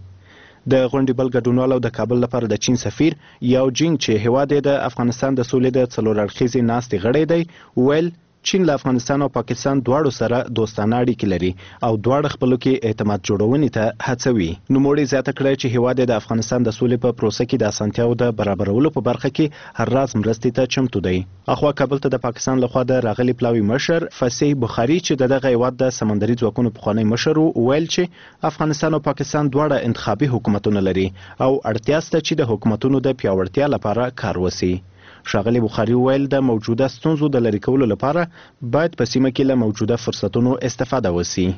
د غونډې بل ګډونوال او د کابل لپاره د چین سفیر یاو جینګ چې هیواد د افغانستان د سولې د څلور اړخیزې ناستې غړی دی ویل چین له افغانستان او پاکستان دواړو سره دوستانه اړیکې لري او دواړه خپلو کې اعتماد جوړونې ته هڅوي. نوموړي زیاته کړه چې هیواد د افغانستان د سولې په پروسه کې د اسانتیاو د برابرولو په برخه کې هر راز مرستې ته چمتو دی. اخوا کابل ته د پاکستان لخوا د راغلي پلاوي مشر فصیح بخاري چې دغه هیواد د سمندري ځواکونو پخوانی مشر ویل چې افغانستان او پاکستان دواړه انتخابي حکومتونه لري او اړتیا شته چې د حکومتونو د پیاوړتیا لپاره کار وشي. ښاغلي بخاري ویل د موجوده ستونزو د لرې کولو لپاره باید په سیمه کې له موجوده فرصتونو استفاده وشي.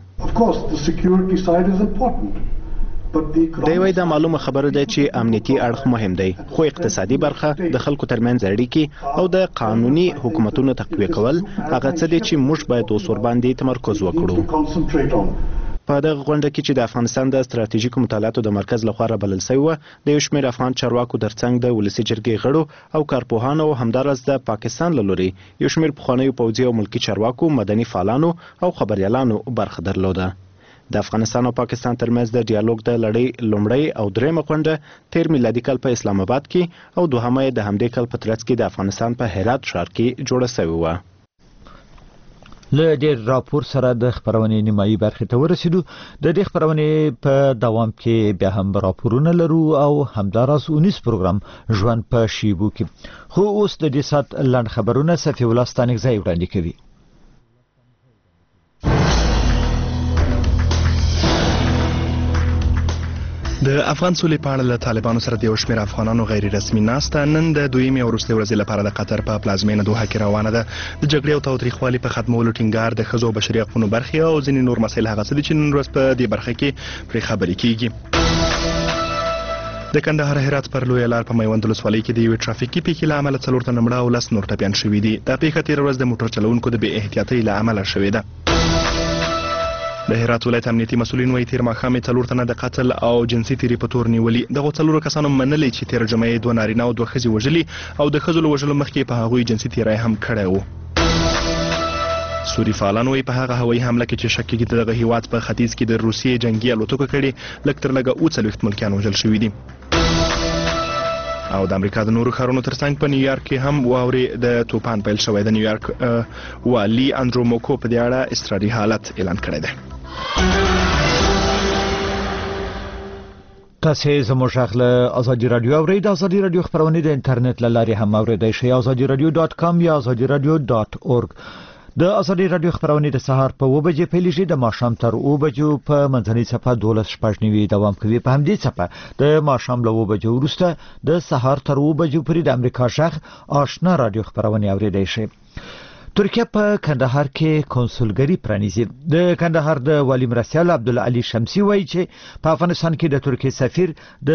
دی وايي دا معلومه خبره ده چې امنیتي اړخ مهم دی خو اقتصادي برخه د خلکو ترمنځ اړیکې او د قانوني حکومتونو تقویه کول هغه څه دي چې موږ باید اوس ورباندې تمرکز وکړو. په دغه غونډه کې چې د افغانستان د ستراتیژیکو مطالعاتو د مرکز لخوا رابلل شوی و د یو شمېر افغان چارواکو ترڅنګ د ولسي جرګې غړو او کارپوهانو او همداراز د پاکستان له لوري یو شمېر پخوانیو پوځي او ملکي چارواکو، مدني فعالانو او خبريالانو برخه درلوده. د افغانستان او پاکستان ترمنځ د ډیالوګ د لړۍ لومړی او درېمه غونډه 13 میلادي کال په اسلام آباد کې او دوهمه د همدې کال په ترڅ کې د افغانستان په هرات ښار کې جوړه شوې وه. له ډیر راپور سره د خبرونې نیمایي برخې ته ورسېدو. د دې خبرونې په دوام کې بیا هم راپورونه لرو او همداراز 19 پروګرام ژوند په شیبو کې. خو اوس د دې سات لنډ خبرونه صفي الله ستانکزی وړاندې کوي. د افغان سولې په اړه له طالبانو سره د یو شمېر افغانانو غیر رسمي ناسته نن د دویمې او وروستۍ ورځې لپاره د قطر په پلازمینه دوحه کې روانه ده. د جګړې او تاوتریخوالي په ختمولو ټینګار، د ښځو او بشري حقوقو برخې او ځینې نور مسایل هغه څه دي چې نن ورځ په دې برخه کې پرې خبرې کیږي. د کندهار هرات پر لویه لار په میوند ولسوالۍ کې د یوې ټرافیکي پیښې له امله 4 تنه مړه او 10 نور ټپیان شوي دي. دا پیښه تېره ورځ د موټر چلوونکو د بې احتیاطۍ له امله شوې ده. د هرات ولایت امنیتي مسؤلین وايي تیر ماښام 4 تنه د قتل او جنسي تیری په تور نیولي. دغه 4 کسانو منلي چې تیر جمعه 2 نارینه او 2 ښځې وژلي او د ښځو له وژلو مخکې په هغوی جنسي تیری هم کړی و. سوري فعالان وايي په هغه هوایي حمله کې چې شک کېږي دغه هیواد په ختیځ کې د روسیې جنگي الوتکو کړي لږ تر لږه 40 ملکیان وژل شوي دي. او د امریکا د نورو ښارونو ترڅنګ په نیویارک کې هم واورې د طوفان پیل شوی. د نیویارک والي اندرو موکو په دې اړه اضطراري حالت اعلان کړی دی. تاسو زموږ غږ له ازادي رادیو اورئ. د ازادي رادیو خبرونه د انټرنیټ له لارې هم اورئدای شئ. azadiradio.com یا azadiradio.org. د ازادي رادیو خبرونه د سهار په 9 بجې پیلېږي، د ماښام تر 9 بجو په منځنۍ صفحه 12:09 دوام کوي. په همدې صفحه د ماښام له 9 بجو وروسته د سهار تر 9 بجو پورې د امریکا غږ آشنا رادیو خبرونه اورېدای شئ. ترکیه په کندهار کې کنسولګری پرانیزي. د کندهار د والی مرستیال عبدالعلی شمسی وایي چې په افغانستان کې د ترکیه سفیر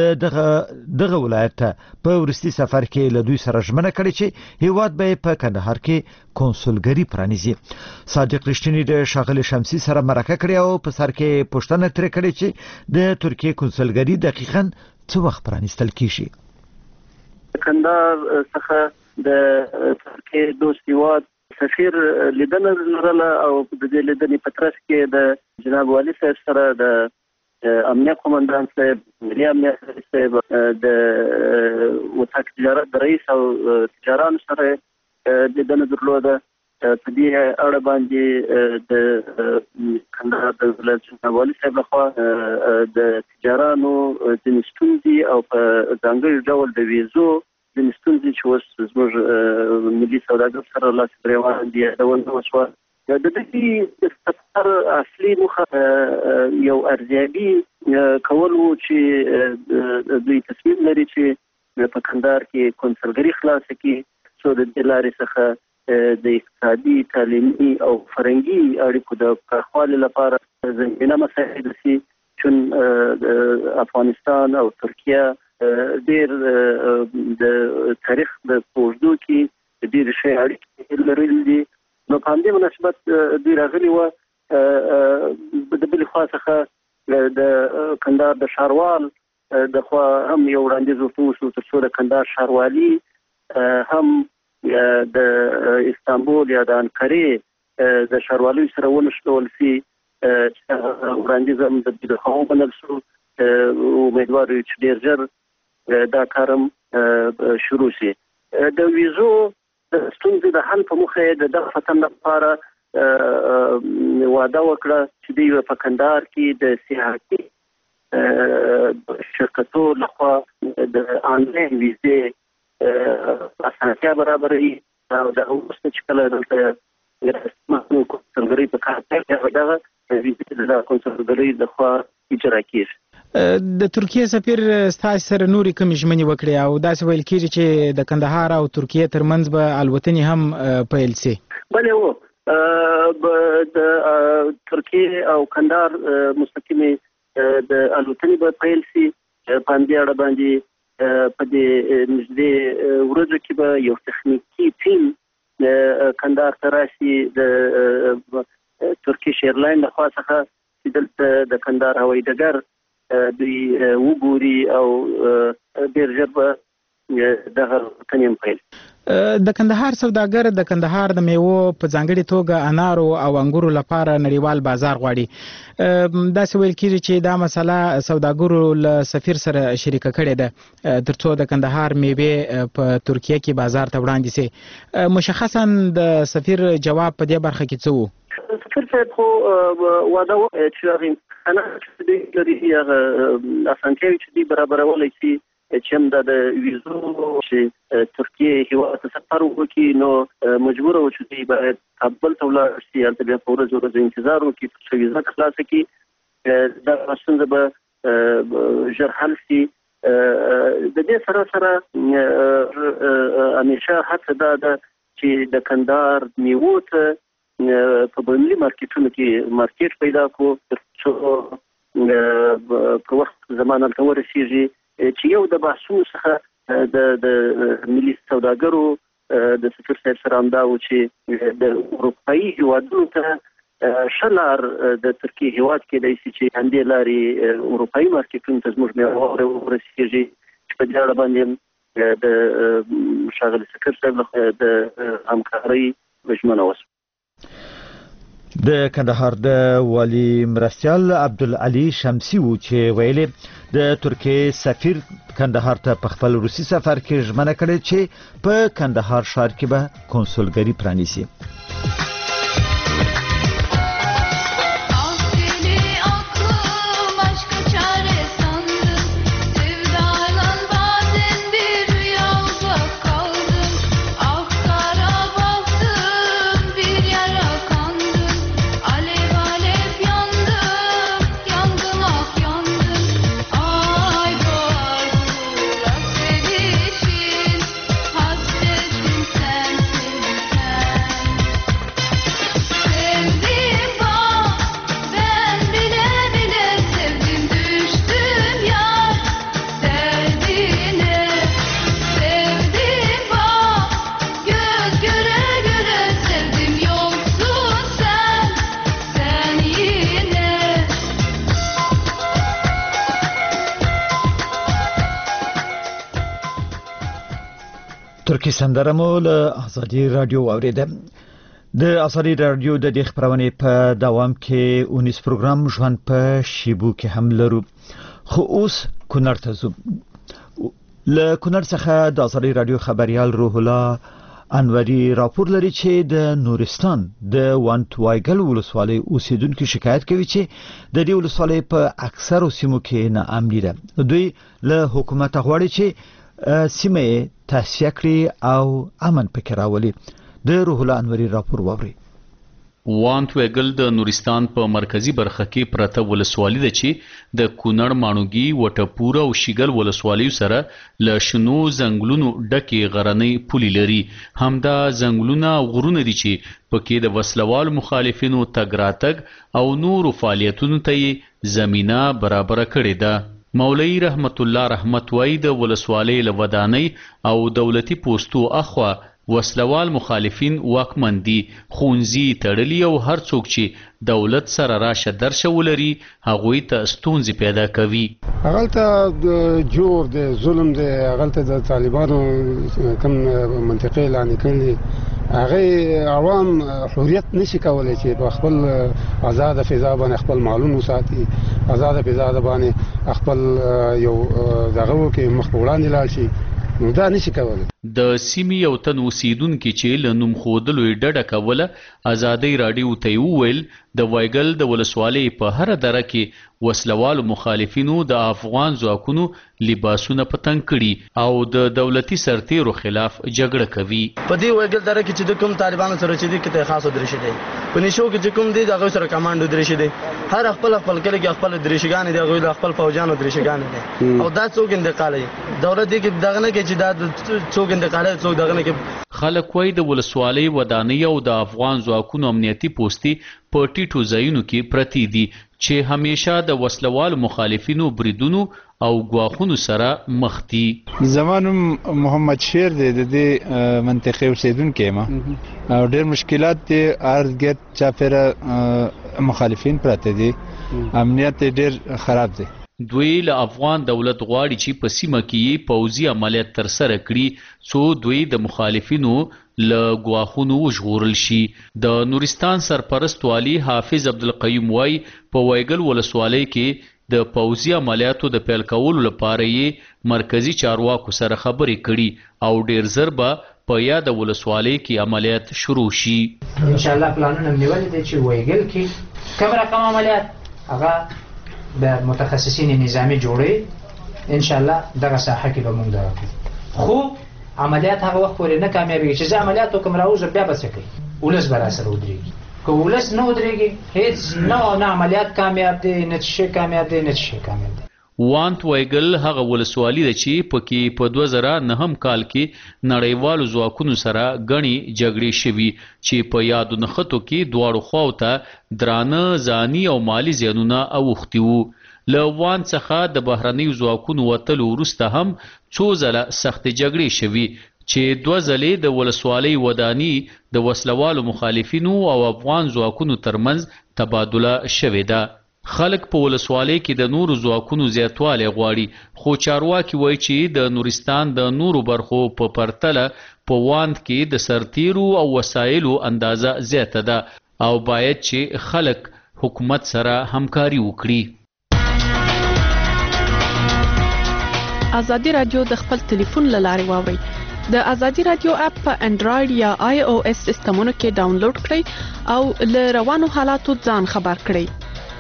دغه ولایت ته په ورستي سفر کې له دوی سره ژمنه کړې چې هیواد به په کندهار کې کنسولګری پرانیزي. صادق رښتینی د شاغلی شمسی سره مرکه کړې او په سر کې پوښتنه ترې کړې چې د ترکیه کنسولګری دقیقاً څه وخت پرانیستل کیږي. کندهار څخه د ترکیه دوست هیواد سفیر لیدنه لرله او د دې لیدنې په ترڅ کې د جناب والي صاحب سره د امنیت قومندان صاحب، ملي امنیت صاحب، د وزارت تجارت رئیس او تجارانو سره لیدنه درلوده. په دې اړه باندې د کندهار د ولایت جناب والي صاحب لخوا د تجارانو د ستونزې او په ځانګړي ډول د ویزو د ستونزې چې اوس زموږ ملي سوداګر سره لاس پرېوان دي د ونه وشوه. د دې سفر اصلي موخه یو ارزیابي کول و چې دوی تصمیم لري چې په کندهار کې کنسولګري خلاصه کړي څو د دې لارې څخه د اقتصادي، تعلیمي او فرهنګي اړیکو د پراخوالي لپاره زمینه مساعد شي. چون افغانستان او ترکیه ډېر د تاریخ د اوږدو کې ډېر ښې اړیکې لرلې دي. نو په همدې مناسبت دوی راغلي وه. د بلې خوا څخه د کندهار د ښاروال د خوا هم یو وړاندیز ورته وشو تر څو د کندهار ښاروالي هم د استانبول یا د انقرې د ښاروالۍ سره ونښلول شي. وړاندیز هم د دوی لخوا ومنل شو. امیدوار یو چې ډېر ژر دا کارم شروع شي. د ویزو د ستونزې د حل په موخه د دغه وطن لپاره وعده وکړه چې دوی په کندهار کې د سیاحتي شرکتو لخوا د آنلاین ویزې اسانتیا برابروي او د وروسته چې کله دلته کنسولګرۍ په کار کوي دغه ویزې د کنسولګرۍ لخوا اجرا کیږي. د ترکیه سفیر ستاسو سره نورې کومې ژمنې وکړې او داسې ویل کېږي چې د کندهار او ترکیه ترمنځ به الوتنې هم پیل شي. بله و د ترکیه او کندهار مستقیمې د الوتنې به پیل شي. په همدې اړه باندې په دې نږدې ورځو کې به یو تخنیکي ټیم کندهار ته راشي د ترکیش ایرلاین لخوا څخه چې دلته د کندهار هوایي ډګر دوی وګوري او ډېر ژر به دغه تنظیم پیل. د کندهار سوداګر د کندهار د میوو په ځانګړي توګه انارو او انګورو لپاره نړیوال بازار غواړي. داسې ویل کېږي چې دا مسله سوداګرو له سفیر سره شریکه کړې ده ترڅو د کندهار میوې په ترکیه کې بازار ته وړاندې سي. مشخصا د سفیر جواب په دې برخه کې څه و؟ سفیر صاحب خو وعده وکړه چې هغه انار چې دوی لري هغه اسانتیاوې چې دوی برابرولی سي چې هم د ویزو چې ترکیه هیواد ته سفر وکړي نو مجبوره و چې دوی باید کابل ته ولاړ شي، هلته بیا په ورځ انتظار وکړي تر څو ویزه خلاصه کړي. دغه ستونزه به ژر حل شي. د دې سره همیشه هڅه دا ده چې د کندهار میوو ته په بینالمللي مارکیټونو کې مارکیټ پیدا کړو تر څو په وخت زمان هلته ورسېږي چې یو د بحثونو څخه د ملي سوداګرو د سفیر صاحب سره همدا و چې د اروپایي هیوادونو ته ښه لار د ترکیې هیواد کېدای شي چې همدې لارې اروپایي مارکیټونو ته زموږ میوه ورسېږي چې په دې اړه باندې د ښاغلي سفیر صاحب د همکارۍ ژمنه وشوه. د کندهار د والي مرستیال عبدالعلي شمسی و چې ویلي د ترکیې سفیر کندهار ته په خپل روسي سفر کې ژمنه کړې چې په کندهار ښار کې به کنسولګري پرانیسي. ترکی سندره مو له آزادي رادیو اوریده. د آزادي رادیو د دې خبرونه په دوام کې 19 پروګرام ژوند په شیبو کې هم لرو. خو اوس کونړ ته ځو. له کونړ څخه د آزادي رادیو خبريال روح الله انوري راپور لري چې د نورستان د وانت وایګل ولسوالۍ اوسیدونکو شکایت کوي چې د دې ولسوالۍ په اکثرو سیمو کې ناامني ده. دوی له حکومت غواړي چې سیمه تاسیه کړي او امن پکې راولي. د روح الله انوري راپور ووري. وانت ویګل د نورستان په مرکزی برخه کې پرته ولسوالۍ ده چې د کونړ ماڼوګي وټپور او شیګل ولسوالیو سره له شنو ځنګلونو ډکې غرنۍ پولي لري. همدا ځنګلونه غرونه دي چې پکې د وسلوال مخالفینو تګ راتګ او نورو فعالیتونو ته زمینه برابر کړې ده. مولوی رحمت الله رحمت وای د ولسوالۍ لودانۍ او دولتي پوسټو اخوا وسلوال مخالفین واکمن دي. خونځي تړلي او هر څوک چې دولت سره راشه درشه ولري هغوی ته ستونزې پیدا کوي. هغلته جور د ظلم د هغلته د طالبانو کوم منطقې اعلان کړي هغه عوام حریت نشي کولای چې په خپل آزاد فضا باندې خپل مالونه ساتي، آزاد فضا باندې خپل یو دغه کې مخ وړاندې لاړ شي. نو دا نشي کولای. د سیمې یو تن اوسیدونکي چې له نوم ښودلو یې ډډه کوله ازادۍ راډیو ته یې وویل د وایګل د ولسوالۍ په هره دره کې وسلوالو مخالفینو د افغان ځواکونو لباسونه په تنګ کړي او د دولتي سرتیرو خلاف جګړه کوي. په دې وایګل دره کې چې د کوم طالبانو سره چې د کته خاصو درشي دي په نشو کې چې کوم دي دغه سره کمانډو درشي دي هر خپل کله کې خپل درشيګان دي غوې خپل فوجانو درشيګان دي او دا څوک انتقالي دولت دې کې دغه نه کې چې دا څوک انتقالي څوک دغه نه کې خلک وای د ولسوالۍ ودانۍ او د افغان ځواکونو امنیتي پوستې په ټیټو ځایونو کې پرتی دي چې همیشه د وسلوال مخالفینو بریدونو او ګواښونو سره مخ دي. زمانم محمد شیر دی د دې منطقې اوسیدونکی ما او ډېر مشکلات دي ارګت چاپیره مخالفین پراته دي امنیت ډیر خراب دی. دوی له افغان دولت غواړي چې په سیمه کې پوځي عملیات ترسره کړي څو دوی د مخالفینو له ګواښونو وژغورل شي. د نورستان سرپرست والي حافظ عبدالقیوم وایي په وایګل ولسوالۍ کې د پوځي عملیاتو د پیل کولو لپاره یې مرکزي چارواکو سره خبرې کړي او ډیر زر به په یاد ولسوالۍ کې عملیات شروع شي. ان شاء الله پلانونه نیولې دي چې وایګل کې کوم رقم عملیات هغه د متخصصین نظامی جوړي ان شاء الله دغه ساحه کې به موږ درکو. خو عملیات هغه وخت پورې نه کامیابیږي چې زه عملیات وکم راوځم بیا به څه کوي ولس به راسره ودرېږي. که ولس نه ودرېږي هېڅ نه عملیات کامیاب دی نه شی کامیاب دی نه شی کامیاب دی. وانت وایګل هغه ولسوالي ده چې پکې په 2009 کال کې نړیوالو ځواکونو سره غني جګړې شوي چې په یادو نښتو کې دواړو خواو ته درانه ځاني او مالی زیانونه اوښتي وو. له وانت څخه د بهرنیو ځواکونو وتلو وروسته هم څو ځله سختې جګړې شوي چې 2 ځلې د ولسوالۍ وداني د وسلوالو مخالفینو او افغان ځواکونو ترمنځ تبادله شوې ده. خلک په ولسوالۍ کې د نورو ځواکونو زیاتوالی غواړي خو چارواکي وایي چې د نورستان د نورو برخو په پرتله په واند کې د سرتیرو او وسایلو اندازه زیاته ده او باید چې خلک حکومت سره همکاري وکړي. ازادي رادیو د خپل ټلیفون له لارې واورئ. د ازادي رادیو اپ په انډراید یا آی او اس سیستمونو کې ډاونلوډ کړئ او له روانو حالاتو ځان خبر کړئ.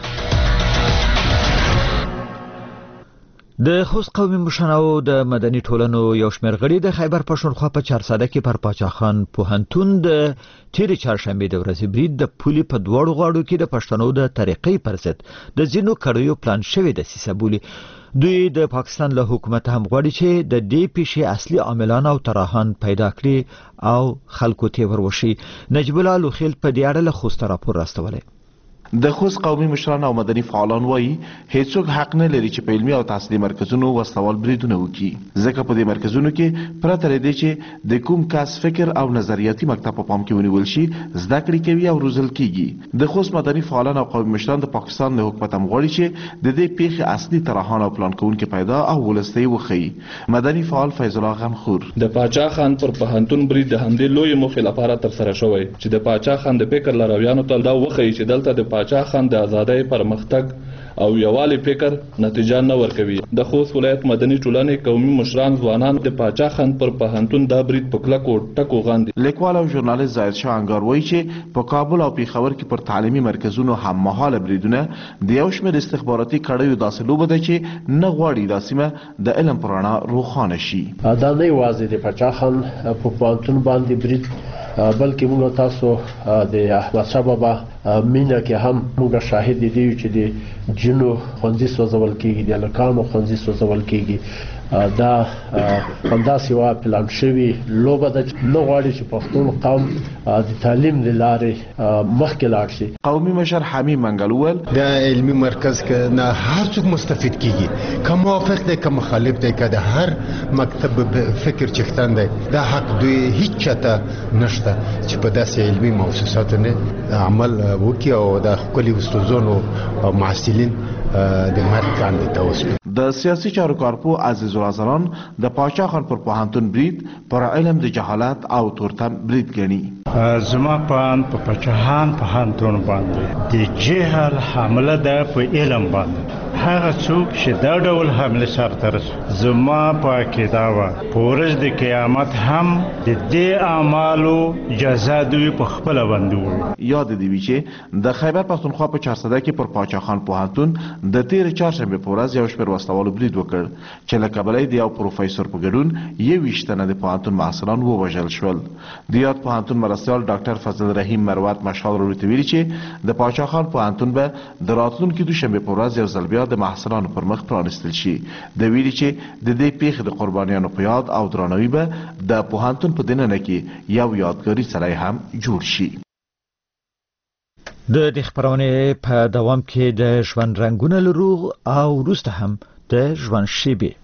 د خوست قومي مشرانو د مدني ټولنو یو شمېر غړي د خیبر پښتونخوا په چارساده کې پر پاچا خان پوهنتون د تیرې چهارشنبې د ورځې برید د پولي په دواړو غاړو کې د پښتنو د طریقې پر ضد د ځینو کړیو پلان شوی دسیسه بولي. دوی د پاکستان له حکومت هم غواړي چې د دې پیښې اصلي عاملان او طراحان پیدا کړي او خلکو ته وروشي. نجیب الله لوخیل په دې اړه له خوست راپور راستولی. د خوست قومي مشران او مدني فعالان وایي هیڅوک حق نه لري چې په علمي او تحصیلي مرکزونو وسلوال بریدونه وکړي ځکه په دې مرکزونو کې پرته له دې چې د کوم کس فکر او نظریاتي مکتب په پام کې ونیول شي زده کړې کوي او روزل کیږي. د خوست مدني فعالان او قومي مشران د پاکستان له حکومت هم غواړي چې د دې پیښې اصلي طراحان او پلان کوونکي پیدا او ولسته وخی. مدني فعال فیض الله غمخور د پاچا خان پر پوهنتون برید د همدې لوی موخې لپاره ترسره شوی چې د پاچا خان د فکر لارویانو ته دا وخی چې دلته د پاچا خان د آزادۍ پرمختګ او یووالي فکر نتیجه نه ورکوي. د خوست ولایت مدني ټولنې قومي مشران ځوانان د پاچا خان پر پوهنتون دا برید په کلکو ټکو غاندي. لیکوال او ژورنالیست زاهد شاه انګار وایي چې په کابل او پیښور کې پر تعلیمي مرکزونو هم مهاله بریدونه د یو شمېر استخباراتي کړیو داسې لوبه ده چې نه غواړي دا سیمه د علم پر رڼا روښانه شي. دا نه یوازې د پاچا خان په پوهنتون باندې برید بلکې موږ تاسو د احمد شاه بابا مینا کې هم موږ شاهد دي چې د جنو ښوونځي سوځول کېږي د هلکانو ښوونځي سوځول کېږي. دا همداسې یوه پلان شوې لوبه ده چې نه غواړي چې پښتون قوم د تعلیم له لارې مخکې لاړ شي. قومي مشر حمید منګل وویل د علمي مرکز کې نه هر څوک مستفید کیږي که موافق دی که مخالف دی که د هر مکتب فکر چښتن دی دا حق دوی هیڅ چاته نشته چې په داسې علمي موسساتو نه عمل وکړي او د ښکلي استادانو او محصلین د مرګ کاندي ته وسپي. د سیاسي چارو کارپو عزیز الحسن د پاچا خان پر پوهنتون برید پر علم د جهالت او تورتم برید ګڼي. زما په پاچا خان پوهنتون باندې د جهل حمله ده په علم باندې. هغه څوک چې دا ډول حمله سرته رسوي زما په عقیده وه په ورځ د قیامت هم د دې اعمالو جزا دوی په خپله باندې وړي. یاد دې وي چې د خیبر پښتونخوا په چارسده کې پر پاچا خان پوهنتون د تیرې چهارشنبې په ورځ یو شمېر وسلوالو برید وکړ چې له کبله د یو پروفیسور په ګډون 21 تنه د پوهنتون محصلان ووژل شول. د یاد پوهنتون مرستیال ډاکټر فضل رحیم مروت مشال ورته ویلي چې د پاچا خان پوهنتون به د راتلونکي دوشنبې په ورځ یو ځل بیا د محصلانو پر مخ پرانستل شي. د ویلي چې د دې پیښې د قربانیانو په یاد او درناوي به د پوهنتون په دننه کې یو یادګاري ځای هم جوړ شي. د دې خبرونې په دوام کې د ژوند رنګونه لرو او وروسته هم د ژوند شیبې.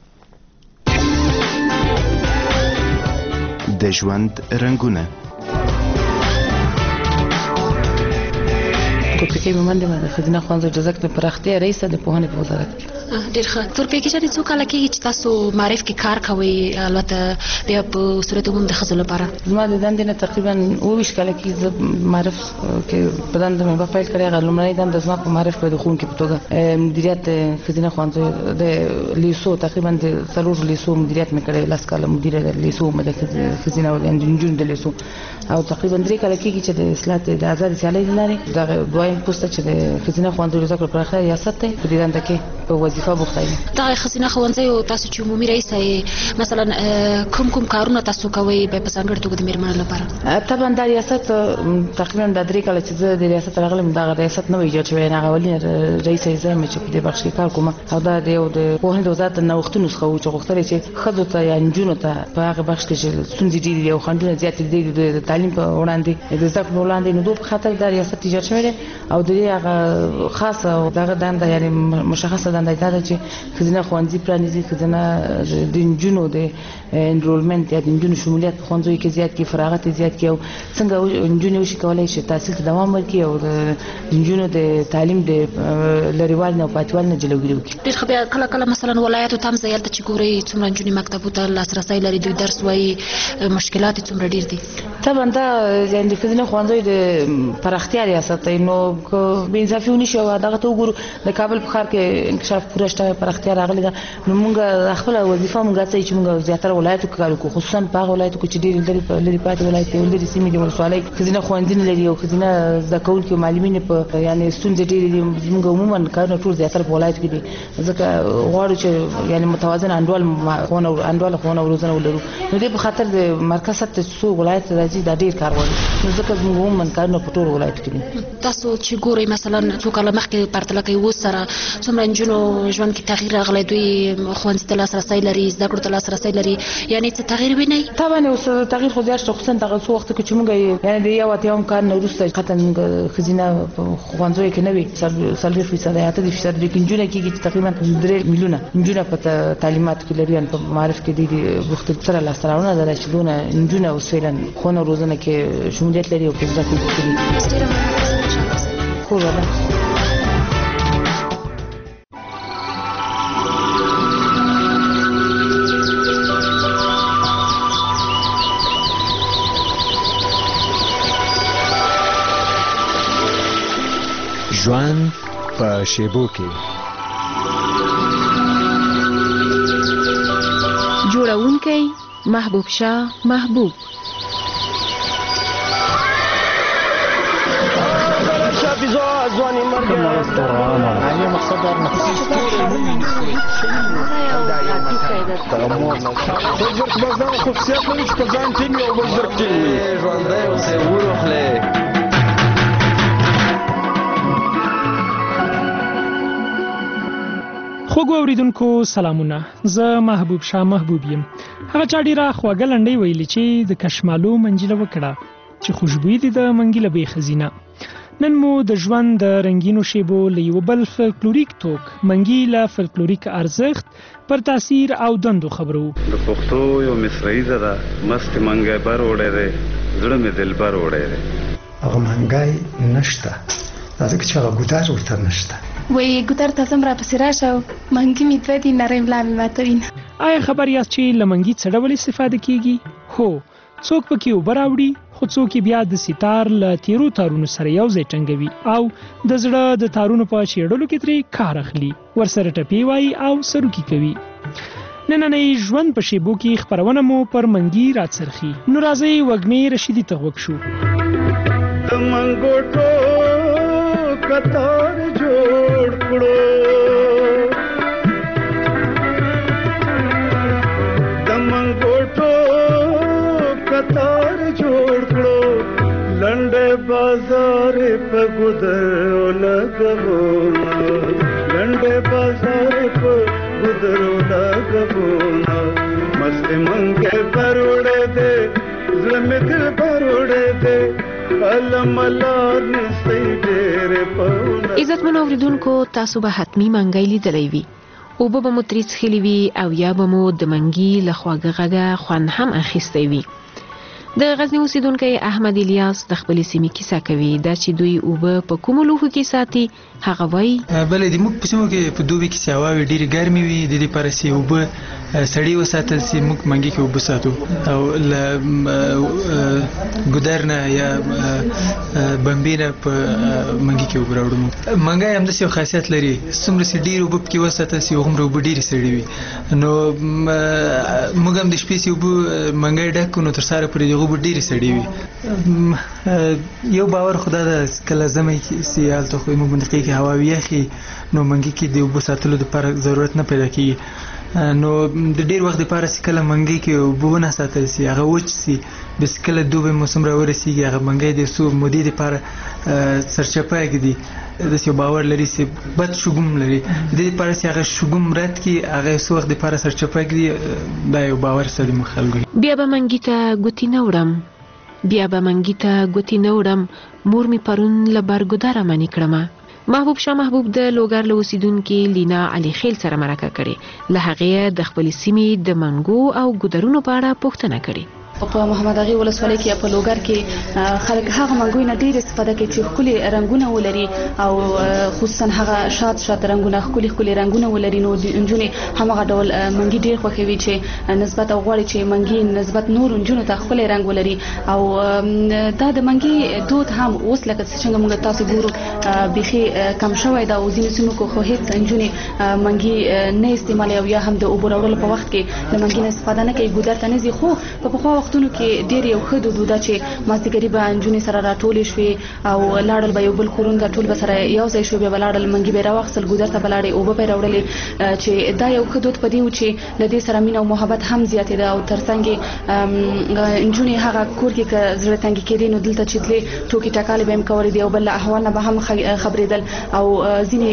د ژوند رنګونه تورپیکۍ مومند یم د ښځینه ښوونځیو د زده کړې پراختیا رئیسه د پوهنې په وزارت کې. ډېر ښه. تورپیکۍ جانې څو کاله کېږي چې تاسو معارف کې کار کوئ، البته بیا په صورت عموم د ښځو لپاره؟ زما د دندې نه تقریبا 22 کاله کېږي زه معارف کې په دنده مې پیل کړې. هغه لومړنۍ دنده زما په معارف کې د ښوونکي په توګه مدیریت ښځینه ښوونځیو د لیسو تقریبا د 4 لیسو مدیریت مې کړی. 10 کاله مدیره د لیسو مې د ښځینه او نجونو د لیسو، او تقریبا 3 کاله کېږي چې د اصلاحات د آزاد سیالۍ له لارې دغه دویم پوسټ چې د ښځینه ښوونځیو د زده کړو پراختیا ریاست دی په دې دنده کې په وظیفه بوخته یم. دغه ښځینه ښوونځیو تاسو چې عمومي رئیس یې مثلا کوم کارونه تاسو کوئ په ځانګړې توګه د میرمنو لپاره؟ طبعا دا ریاست تقریبا د 3 کاله چې زه د ریاست راغلم دغه ریاست نه وی جوړ شوی. هغه اولین رئیس یې زه مې چې په دې بخش کې کار کوم، او دا د یو د پوهنې د وزارت د نوښتونو څخه و چې غوښتل چې ښځو ته یا نجونو ته په هغه بخش کې چې ستونزې ډېرې دي او خنډونه زیات دي د تعلیم په وړاندې د زده کړو وړاندې، نو دوی په خاطر دا ریاست جوړ شوی دی. او د دې هغه خاصه دغه دنده یعنې مشخصه دنده دا ده چې ښځینه ښوونځي پرانیزي، ښځینه د نجونو د انرولمنت یا د نجونو شمولیت په ښوونځیو کې زیات کړي، فراغت یې زیات کړي، او څنګه نجونې وشي کولی چې تحصیل ته دوام ورکړي او د نجونو د تعلیم د لرېوالي نه او پاتېوالي نه جلوګیري وکړي. ډېر ښه. بیا کله کله مثلا ولایاتو ته هم ځئ، هلته چې ګورئ څومره نجونې مکتبو ته لاسرسی لري، دوی درس وایي، مشکلات یې څومره ډېر دي؟ طبعا دا یعنې د ښځینه ښوونځیو د پراختیا ریاست دی، نو که بې انصافي ونه شي او دغه ته وګورو د کابل په ښار کې انکشاف پوره شته، پراختیا راغلې ده، نو موږ خپله وظیفه موږ هڅوي چې موږ زیاتره ولایتو کې کار وکړو، خصوصا په هغه ولایتو کې چې ډېرې لرې پاتې ولایت دي، لرې سیمې دي، ولسوالۍ ښځینه ښوونځي نه لري او ښځینه زده کوونکي او معلمین په یعنې ستونزې ډېرې دي. موږ عموما کارونه ټول زیاتره په ولایتو کې دي، ځکه غواړو چې یعنې متوازن انډوله ښوونه او روزنه ولرو. نو دې په خاطر د مرکز سطح څو ولایت راځي دا ډېر کار غواړي، نو ځکه موږ عموما کارونه په ټولو ولایتو کې دي. تاسو چې ګورئ مثلا څو کاله مخکې پرتله کوئ اوس سره څومره نجونو ژوند کې تغییر راغلی، دوی ښوونځي ته لاسرسی لري، زده کړو ته لاسرسی لري، یعنې څه تغییر وینئ؟ طبعا اوس تغییر خو زیات شته، خصوصا دغه څو وخت کې چې موږ یعنې د یو اتیاوم کال نه وروسته قطعا موږ ښځینه په ښوونځیو کې نه وي 40% یا 8% د نجونو کېږي چې تقریبا 3 میلیونه نجونه په تعلیماتو کې لري، په معارف کې دي وخت سره لاسته راوړنه ده چې دونه نجونه اوس فعلا ښوونه او روزنه کې شمولیت لري او په زده کړو کې دي. خو ژوند په شیبو کې. جوړونکی محبوب شاه محبوب. خوږو اوریدونکو سلامونه، زه محبوب شاه محبوب یم. هغه چا ډیره خواږه لنډۍ ویلي چې د کشمالو منجیله وکړه چې خوشبویي دي د منګي له بې خزینه. نن مو د ژوند د رنګینو شیبو له یو بل فلکلوریک توک منګي له فلکلوریک ارزښت پر تاثیر او دندو خبرو. د پښتو یو مصرعیزه ده، مست منګی بر وړی دی، زړه مې دلبر وړی دی. هغه منګی نشته، ځکه چې هغه ګودر ورته نشته. وای ګودر ته زم را پسې راشه او منګي مې دوه دي نری ملا مې ماتوینه. آیا خبر یاست چې له منګي څه ډول استفاده کیږي؟ هو، څوک پکې اوبه راوړي، خو څوک بیا د ستار له تیرو تارونو سره یو ځای ټنګوي او د زړه د تارونو په چیړلو کې ترې کار اخلي، ورسره ټپې وایي او سروکي کوي. نننۍ ژوند په شیبو کې خپرونه مو پر منګي راڅرخي. نو راځئ وږمې رشیدي ته غوږ شو. د منګوټو کتار جوړ کړو، د منګوټو کتار جوړ کړو، لنډه بازار په ګودرو لګونا، لنډه بازار په ګودرو لګونا، مست منګه پروړې دې زړه مې دل پروړې دې. عزتمنو اوریدونکو، تاسو به حتمی منګی لیدلی وي، اوبه به مو ترې څښلي وي او یا به مو د منګي له خواږه غږه خوند هم اخیستی وي. د غزنی اوسیدونکو احمد الیاس د خپل سیمې کیسه کوي دا چې دوی اوبه په کوم لوښو کې ساتي. هغه وایي بلې د موږ په سیمو کې په دوبي کې سیاواوي ډېرې ګرمې وي، د دې لپاره چې اوبه سړې وساتل سي موږ منګي کې اوبه ساتو او له ګودر نه یا بمبې نه په منګي کې اوبه راوړو. منګی همداسې یو خاصیت لري، څومره چې ډېرې اوبه پکې وساتل سي هغومره اوبه ډېرې سړې وي. نو موږ هم د شپې چې اوبه منګی ډک کړو نو تر سهاره پورې د اوبه ډېرې سړې وي. یو باور خو دا ده کله ژمی چې هلته خو موږ منطقې کې هوا یخي نو منګي کې د اوبه ساتلو دپاره ضرورت نه پیدا کېږي. نو د ډېر وخت دپاره چې کله منګي کې اوبه ونه ساتل سي هغه وچ سي بس کله دوبی موسم راورسېږي هغه منګی د څو مودې دپاره سرچپه ږدي. داسې یو باور لري چې بد شګوم لري، د دې دپاره چې هغه شګوم رد کړي هغه څو وخت دپاره سرچپه ږدي. دا یو باور سره د خلکو. بیا به منګي ته ګوتې نه وړم، بیا به منګي ته ګوتې نه وړم، مور مې پرون له برګوداره منې کړمه. محبوب شاه محبوب د لوګر له اوسیدونکې لینا علي خیل سره مرکه کړې. له هغې د خپلې سیمې د منګو او ګودرونو په اړه پوښتنه کړې. په محمد اغي ولسوالۍ کې په لوګر کې خلک هغه منګوي نه ډېر استفاده کوي چې ښکلي رنګونه ولري او خصوصا هغه شات رنګونه ښکلي رنګونه ولري. نو د نجونې همغه ډول منګي ډېر خوښوي چې نسبت او غواړي چې منګي نسبت نور نجونو ته ښکلي رنګ ولري. او دا د منګي دود هم اوس لکه څنګه موږ تاسو ګورو بيخي کم شوی دا او ځینې سیمو کې خو هیڅ نجونې منګي نه استعمالوي او یا هم د اوبو راوړلو په وخت کې د منګي نه استفاده نه کوي، ګودر ته نه ځي. خو په پخوا وختونو کې ډېر یو ښه دود ده چې مازدیګري به نجونې سره راټولې شوې او لاړل به یو بل کورونو ته ټول به سره یو ځای شوې، بیا به لاړل منګي به یې راواخیستل ګودر ته به لاړې اوبه به یې راوړلې. چې دا یو ښه دود په دې و چې له دې سره مینه او محبت هم زیاتېده او تر څنګ نجونې هغه کور کې که زړه تنګي کېدې نو دلته چې تلې ټوکې ټکالې به یې کولې، د یو بل له احوال نه به هم خبرېدل او ځینې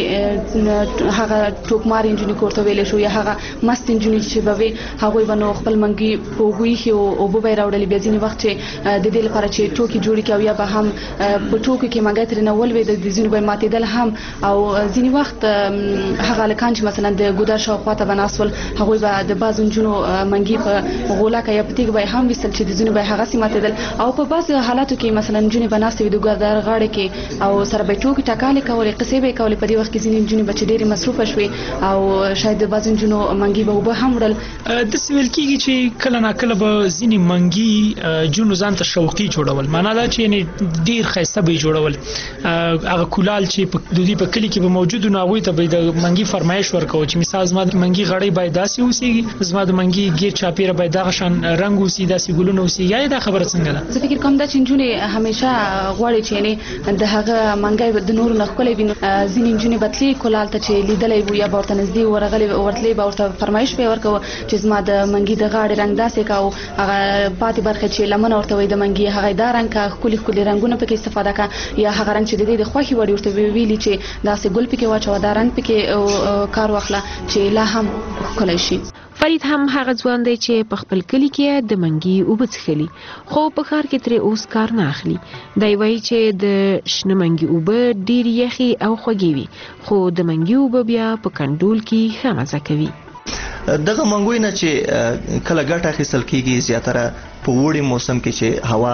هغه ټوکمار نجونې کور ته ویلی شو یا هغه مست نجونې چې به وې هغوی به نو خپل منګي په اوبو ایښي او اوبه به یې راوړلې. بیا ځینې وخت چې د دې لپاره چې ټوکې جوړې کړي او یا به هم په ټوکو کې منګی ترېنه ولوېده د ځینو به یې ماتېدل هم. او ځینې وخت هغه هلکان چې مثلا د ګودر شاوخوا ته به ناست ول هغوی به د بعضو نجونو منګي په غولکه یا په تیږ به یې هم ویستل چې د ځینو به یې هغسې ماتېدل. او په بعضو حالاتو کې مثلا نجونې به ناستې وي د ګودر غاړې کې او سره به یې ټوکې ټکالې کولې، قصې به یې کولې. په دې وخت کې ځینې نجونې به چې ډېرې مصروفه شوې او شاید د بعضو نجونو منګي به اوبه هم وړل. داسې ویل کېږي چې کله ناکله به ځینې منګي جنو ځان ته شوقي جوړول، معنا دا چې ډیر ښایسته به جوړول. هغه کولال چې په دوی په کلی کې به موجود نه وي ته به د منګي فرمایش ورکوي چې مثال زما د منګي غړې باید داسې اوسېږي، زما د منګي ګیر چاپیره باید دغه شان رنگ اوسي، داسې ګلونه اوسي. یا دا خبره څنګه ده؟ زه فکر کوم دا چې نجونې همیشه غواړي چې د هغه منګي د نورو نه ښکلی وي. ځینې نجونې به تلې کولال ته چې لیدلی وو یا به ورته نږدې ورتلې به ورته فرمایش به یې ورکوه چې زما د منګي د غاړې رنګ داسې کا او هغه پاتې برخه چې لمنه ورته وي د منګي هغه دا رنګ کا ښکلي رنګونه پکې استفاده کا یا هغه رنګ چې د دې د خوښې وړ ورته ویلي چې داسې ګل پکې واچوه دا رنګ پکې کار واخله چې لا هم ښکلی شي. فرید هم هغه ځوان دی چې په خپل کلی کې د منګي اوبه څښلي خو په ښار کې ترې اوس کار نه اخلي. دی وایي چې د شنه منګي اوبه ډېرې یخي او خوږې وي خو د منګي اوبه بیا په کنډول کې ښه مزه کوي. دغه منګوی نه چې کله ګټه اخیستل کېږي زیاتره په وړي موسم کې چې هوا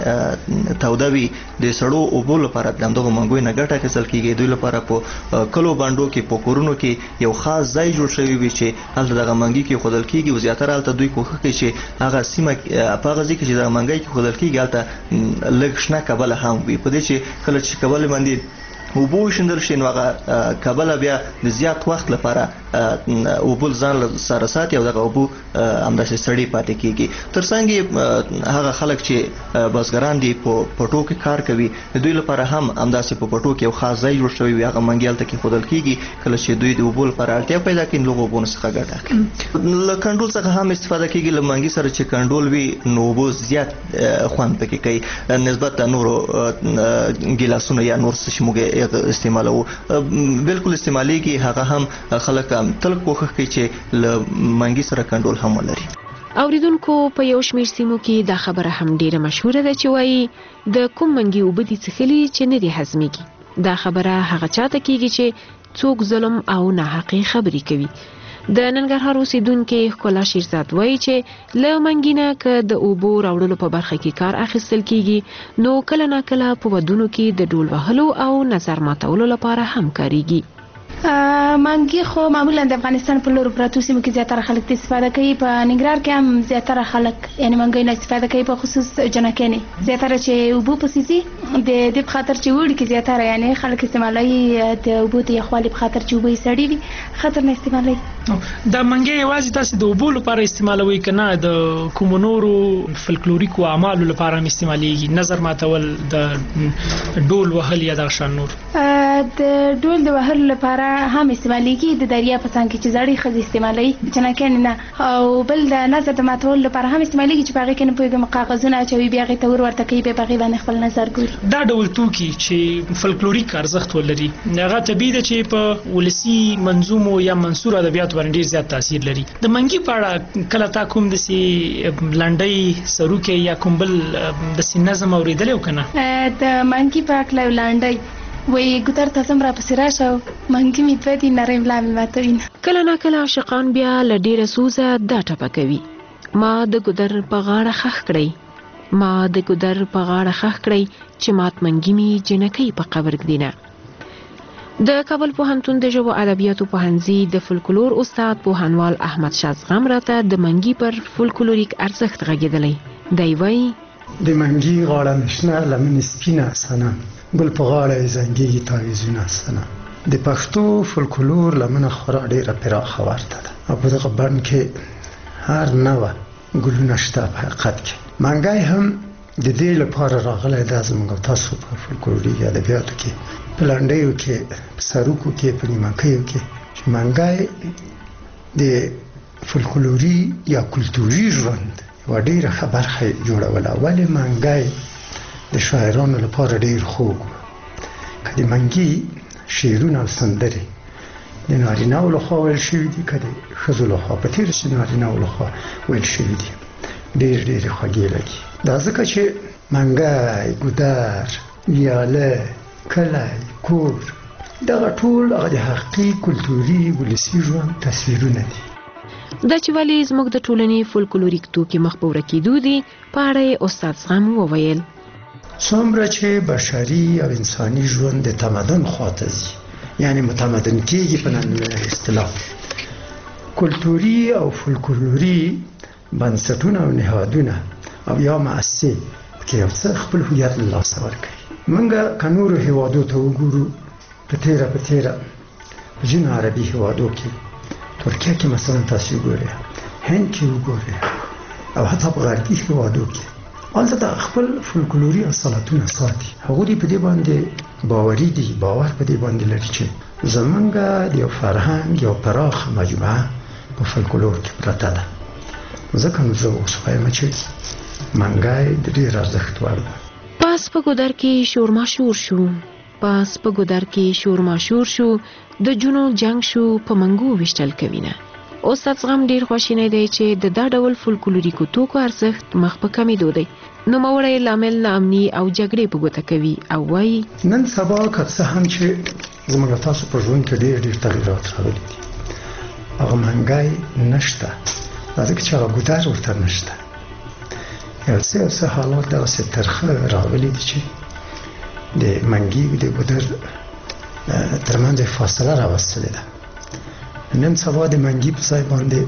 توده وي د سړو اوبو لپاره دغه منګوی نه ګټه اخیستل کېږي. دوی لپاره په کلو باندو کې په کورونو کې یو خاص ځای جوړ شوی وي چې هلته دغه منګي کې خودل کېږي او زیاتره هلته دوی کوښښ کوي چې هغه سیمه په هغه ځای کې چې دغه منګي کې خودل کېږي هلته لږ شنه کبله هم وي. په دې چې کله چې کبله باندې اوبو شندل شي نو هغه کبله بیا د زیات وخت لپاره اوبو ځان سره ساتي او دغه اوبو همداسې سړې پاتې کېږي. تر څنګ هغه خلک چې بزګران دي په پټو کې کار کوي دوی لپاره هم همداسې په پټو کې یو خاص ځای جوړ شوی وي هغه منګي هلته کېښودل کېږي کله چې دوی د اوبو لپاره اړتیا پیدا کړي نو له اوبو څخه ګټه اخلي. له کنډول څخه هم استفاده کېږي. له منګي سره چې کنډول وي نو اوبو زیات خوند پکې کوي نسبت د نورو ګیلاسونو یا نور څه چې موږ استعمالو بالکل استعمالېږي. هغه هم خلک تل کوښښ کوي چې له منګي سره کنډول هم ولري. اوریدونکو په یو شمېر سیمو کې دا خبره هم ډیره مشهوره ده چې وایي د کوم منګي اوبه دي څښلي چې نه دي هضمېږي. دا خبره هغه چاته کېږي چې څوک ظلم او ناحقې خبرې کوي. د ننګرهار اوسیدونکو ښکلا شیرزاد وایي چې له منګي نه که د اوبو راوړلو په برخه کې کار اخیستل کیږي نو کله نه کله په ودونو کې د ډول وهلو او نظر ماتولو لپاره هم کاریږي. منګي خو معمولا د افغانستان په لور پراتو سیمو کې زیاتره خلک استفاده کوي، په ننګرهار کې هم زیاتره خلک یعنی منګي نه استفاده کوي، په خصوص جنکې نه زیاتره چې اوبو په سيزي د دې په خاطر چې وړي کې زیاتره یعنی خلک استعمالوي د اوبو ته خپل په خاطر چې اوبو سړي وي خطر نه استعمالوي. د منګي یوازې تاسو د اوبو لپاره استعمالوي کنه د کومونورو فلکلوریکو اعمالو لپاره هم استعماليږي، نظر ماتول د ډول وهل یا د شان نور د ډول د وهل لپاره هم استعماليږي، د دریا په څنګ کې چې زړی خزي استعمالي جنکان نه او بل د نظر د ماتول لپاره هم استعماليږي چې باغې کې نه پويګم کاغذونه اچوي بیا غي تور ورته کوي به باغې باندې خپل نظر ګوري. دا ډول توکي چې فلکلوریک ارزښت ولري هغه طبيعي ده چې په ولسی منظومو یا منثور ادبیات باندې ډیر زیات تاثیر لري. د منګي په اړه کله تا کوم د سي لانډي سروکه یا کوم بل د سي نظم اوریدل وکنه؟ د منګي په اړه لانډي وای ګټر تاسو را پسې راشه منګي می په دې نری ملا می ماتوین. کله نه کله عاشقان بیا لډیره سوزه دا ټپه کوي. ما د ګدر په غاړه خخ کړی، ما د ګدر په غاړه خخ کړی چې مات منګي می جنکې په قبر ګدینه. د کابل پوهنتون د ژبو ادبیاتو پوهنځي د فولکلور استاد پوهنوال احمد شازغم راته د منګي پر فولکلوریک ارزښت غږیدلی. دی وایي د منګي غاړه نشنه لمن سپینه سنه بل په غاړه زنګي تعویذونه سنه. د پښتو فولکلور لمنه خورا ډیره پراخه ورته ده او په دغه بڼ کې هر نوع ګلونه شته. په حقیقت کې منګي هم د دې لپاره راغلی دا زموږ تاسو په فولکلوري ادبیاتو کې په لنډیو کې په سروکو کې په نیمکیو کې چې منګي د فولکلوري یا کلتوري ژوند یوه ډیره ښه برخه جوړوله. ولې منګي د شاعرانو لپاره ډیر خوږ که د منګي شعرونه او سندرې د نارینه‌و لخوا ویل شوي دي که د ښځو لخوا په تېره چې نارینه‌و لخوا ویل شوي دي ډېر ډېرې خوږې لګي. دا ځکه چې منګی ګودر ویاله کلی کور دغه ټول هغه د حقیقي کلتوري ولسي ژوند تصویرونه دي. دا چې ولې زموږ د ټولنې فولکلوریک توکي مخ په ورکېدو دي په اړه یې استاد زغم وویل. څومره چې بشري او انساني ژوند د تمدن خواته ځي یعنی متمدن کېږي په نن اصطلاح کلتوري او فولکلوري بنسټونه او نهادونه او یا مؤسسې کې یو څه خپل هویت له لاسه ورکوي. موږ که نورو هېوادو ته وګورو په تېره په ځینو عربي هېوادو کې ترکیه کې مثلا تاسو وګورئ، هند کې وګورئ او حتی په غربي هېوادو کې هلته د خپل فولکلوري اصالتونه ساتي. هغوی په دې باندې باوري دي، باور په دې باندې لري چې زمونږ د یو فرهنګ یو پراخ مجموعه په فولکلور کې پرته ده. ځکه نو زه اوس وایم چې منګی د ډېر ارزښت وړ ده. پاس په ګودر کې شورماشور شو، پاس په ګودر کې شورماشور شو، د جونو جنگ شو په منګو وشتل کوینه. استاد زغم ډیر خوشینه دی چې د دا ډول فولکلوریکو توکو ارزښت مخ په کمیدو دی. نو موري لامل نامني او جګړې په ګوته کوي او وایي نن سبا که څه هم چې زموږ تاسو په ژوند کې ډیر تغیرات راغلي دي هغه منګی نشته، ځکه چې هغه ګودر ورته نشته. یو څه حالات داسې ترخه راغلي دي چې د منګي او د ګودر ترمنځ فاصله راوستلې ده. نن سبا د منګي په ځای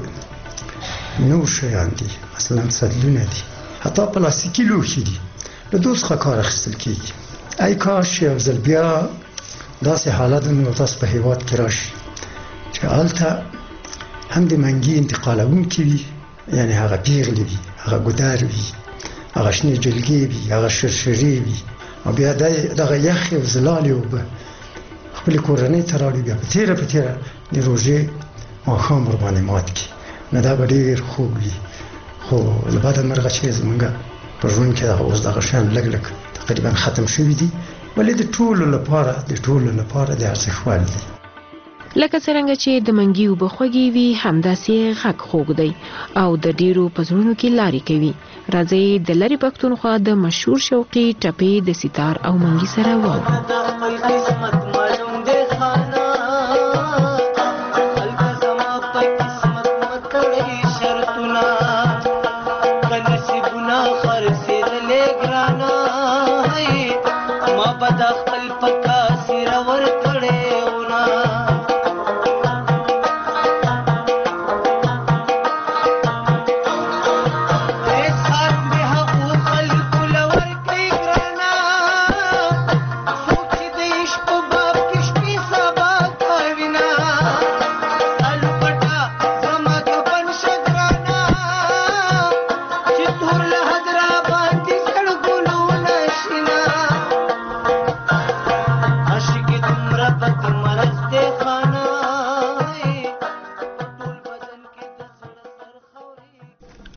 باندې نور شیان دي، مثلا سدلونه دي، حتی پلاستیکي لوښي دي، له دوی څخه کار اخیستل کېږي. ای کاش یو ځل بیا داسې حالت نو تاسو په هېواد کې راشي چې هلته هم د منګي انتقالوونکي وي، یعنی هغه پیغلې وي، هغه ګودر وي، هغه شنې جلګې وي، هغه شرشرې وي، او بیا دغه یخې او زلالې اوبه خپلې کورنۍ ته راوړي، بیا په تېره د روژې ماښام ورباندې مات کړي. نو دا به ډېر خوږ وي. خو له بده مرغه چې زموږ په ژوند کې اوس دغه شیان لږ تقریبا ختم شوي دي، ولې د ټولو لپاره د ارزښت وړ دي. لکه څرنګه چې د منګي اوبه خوږې وي همداسې غږ خوږ دی او د ډیرو په زړونو کې لارې کوي. راځئ د لرې پښتونخوا د مشهور شوقي ټپې د ستار او منګي سره واورو.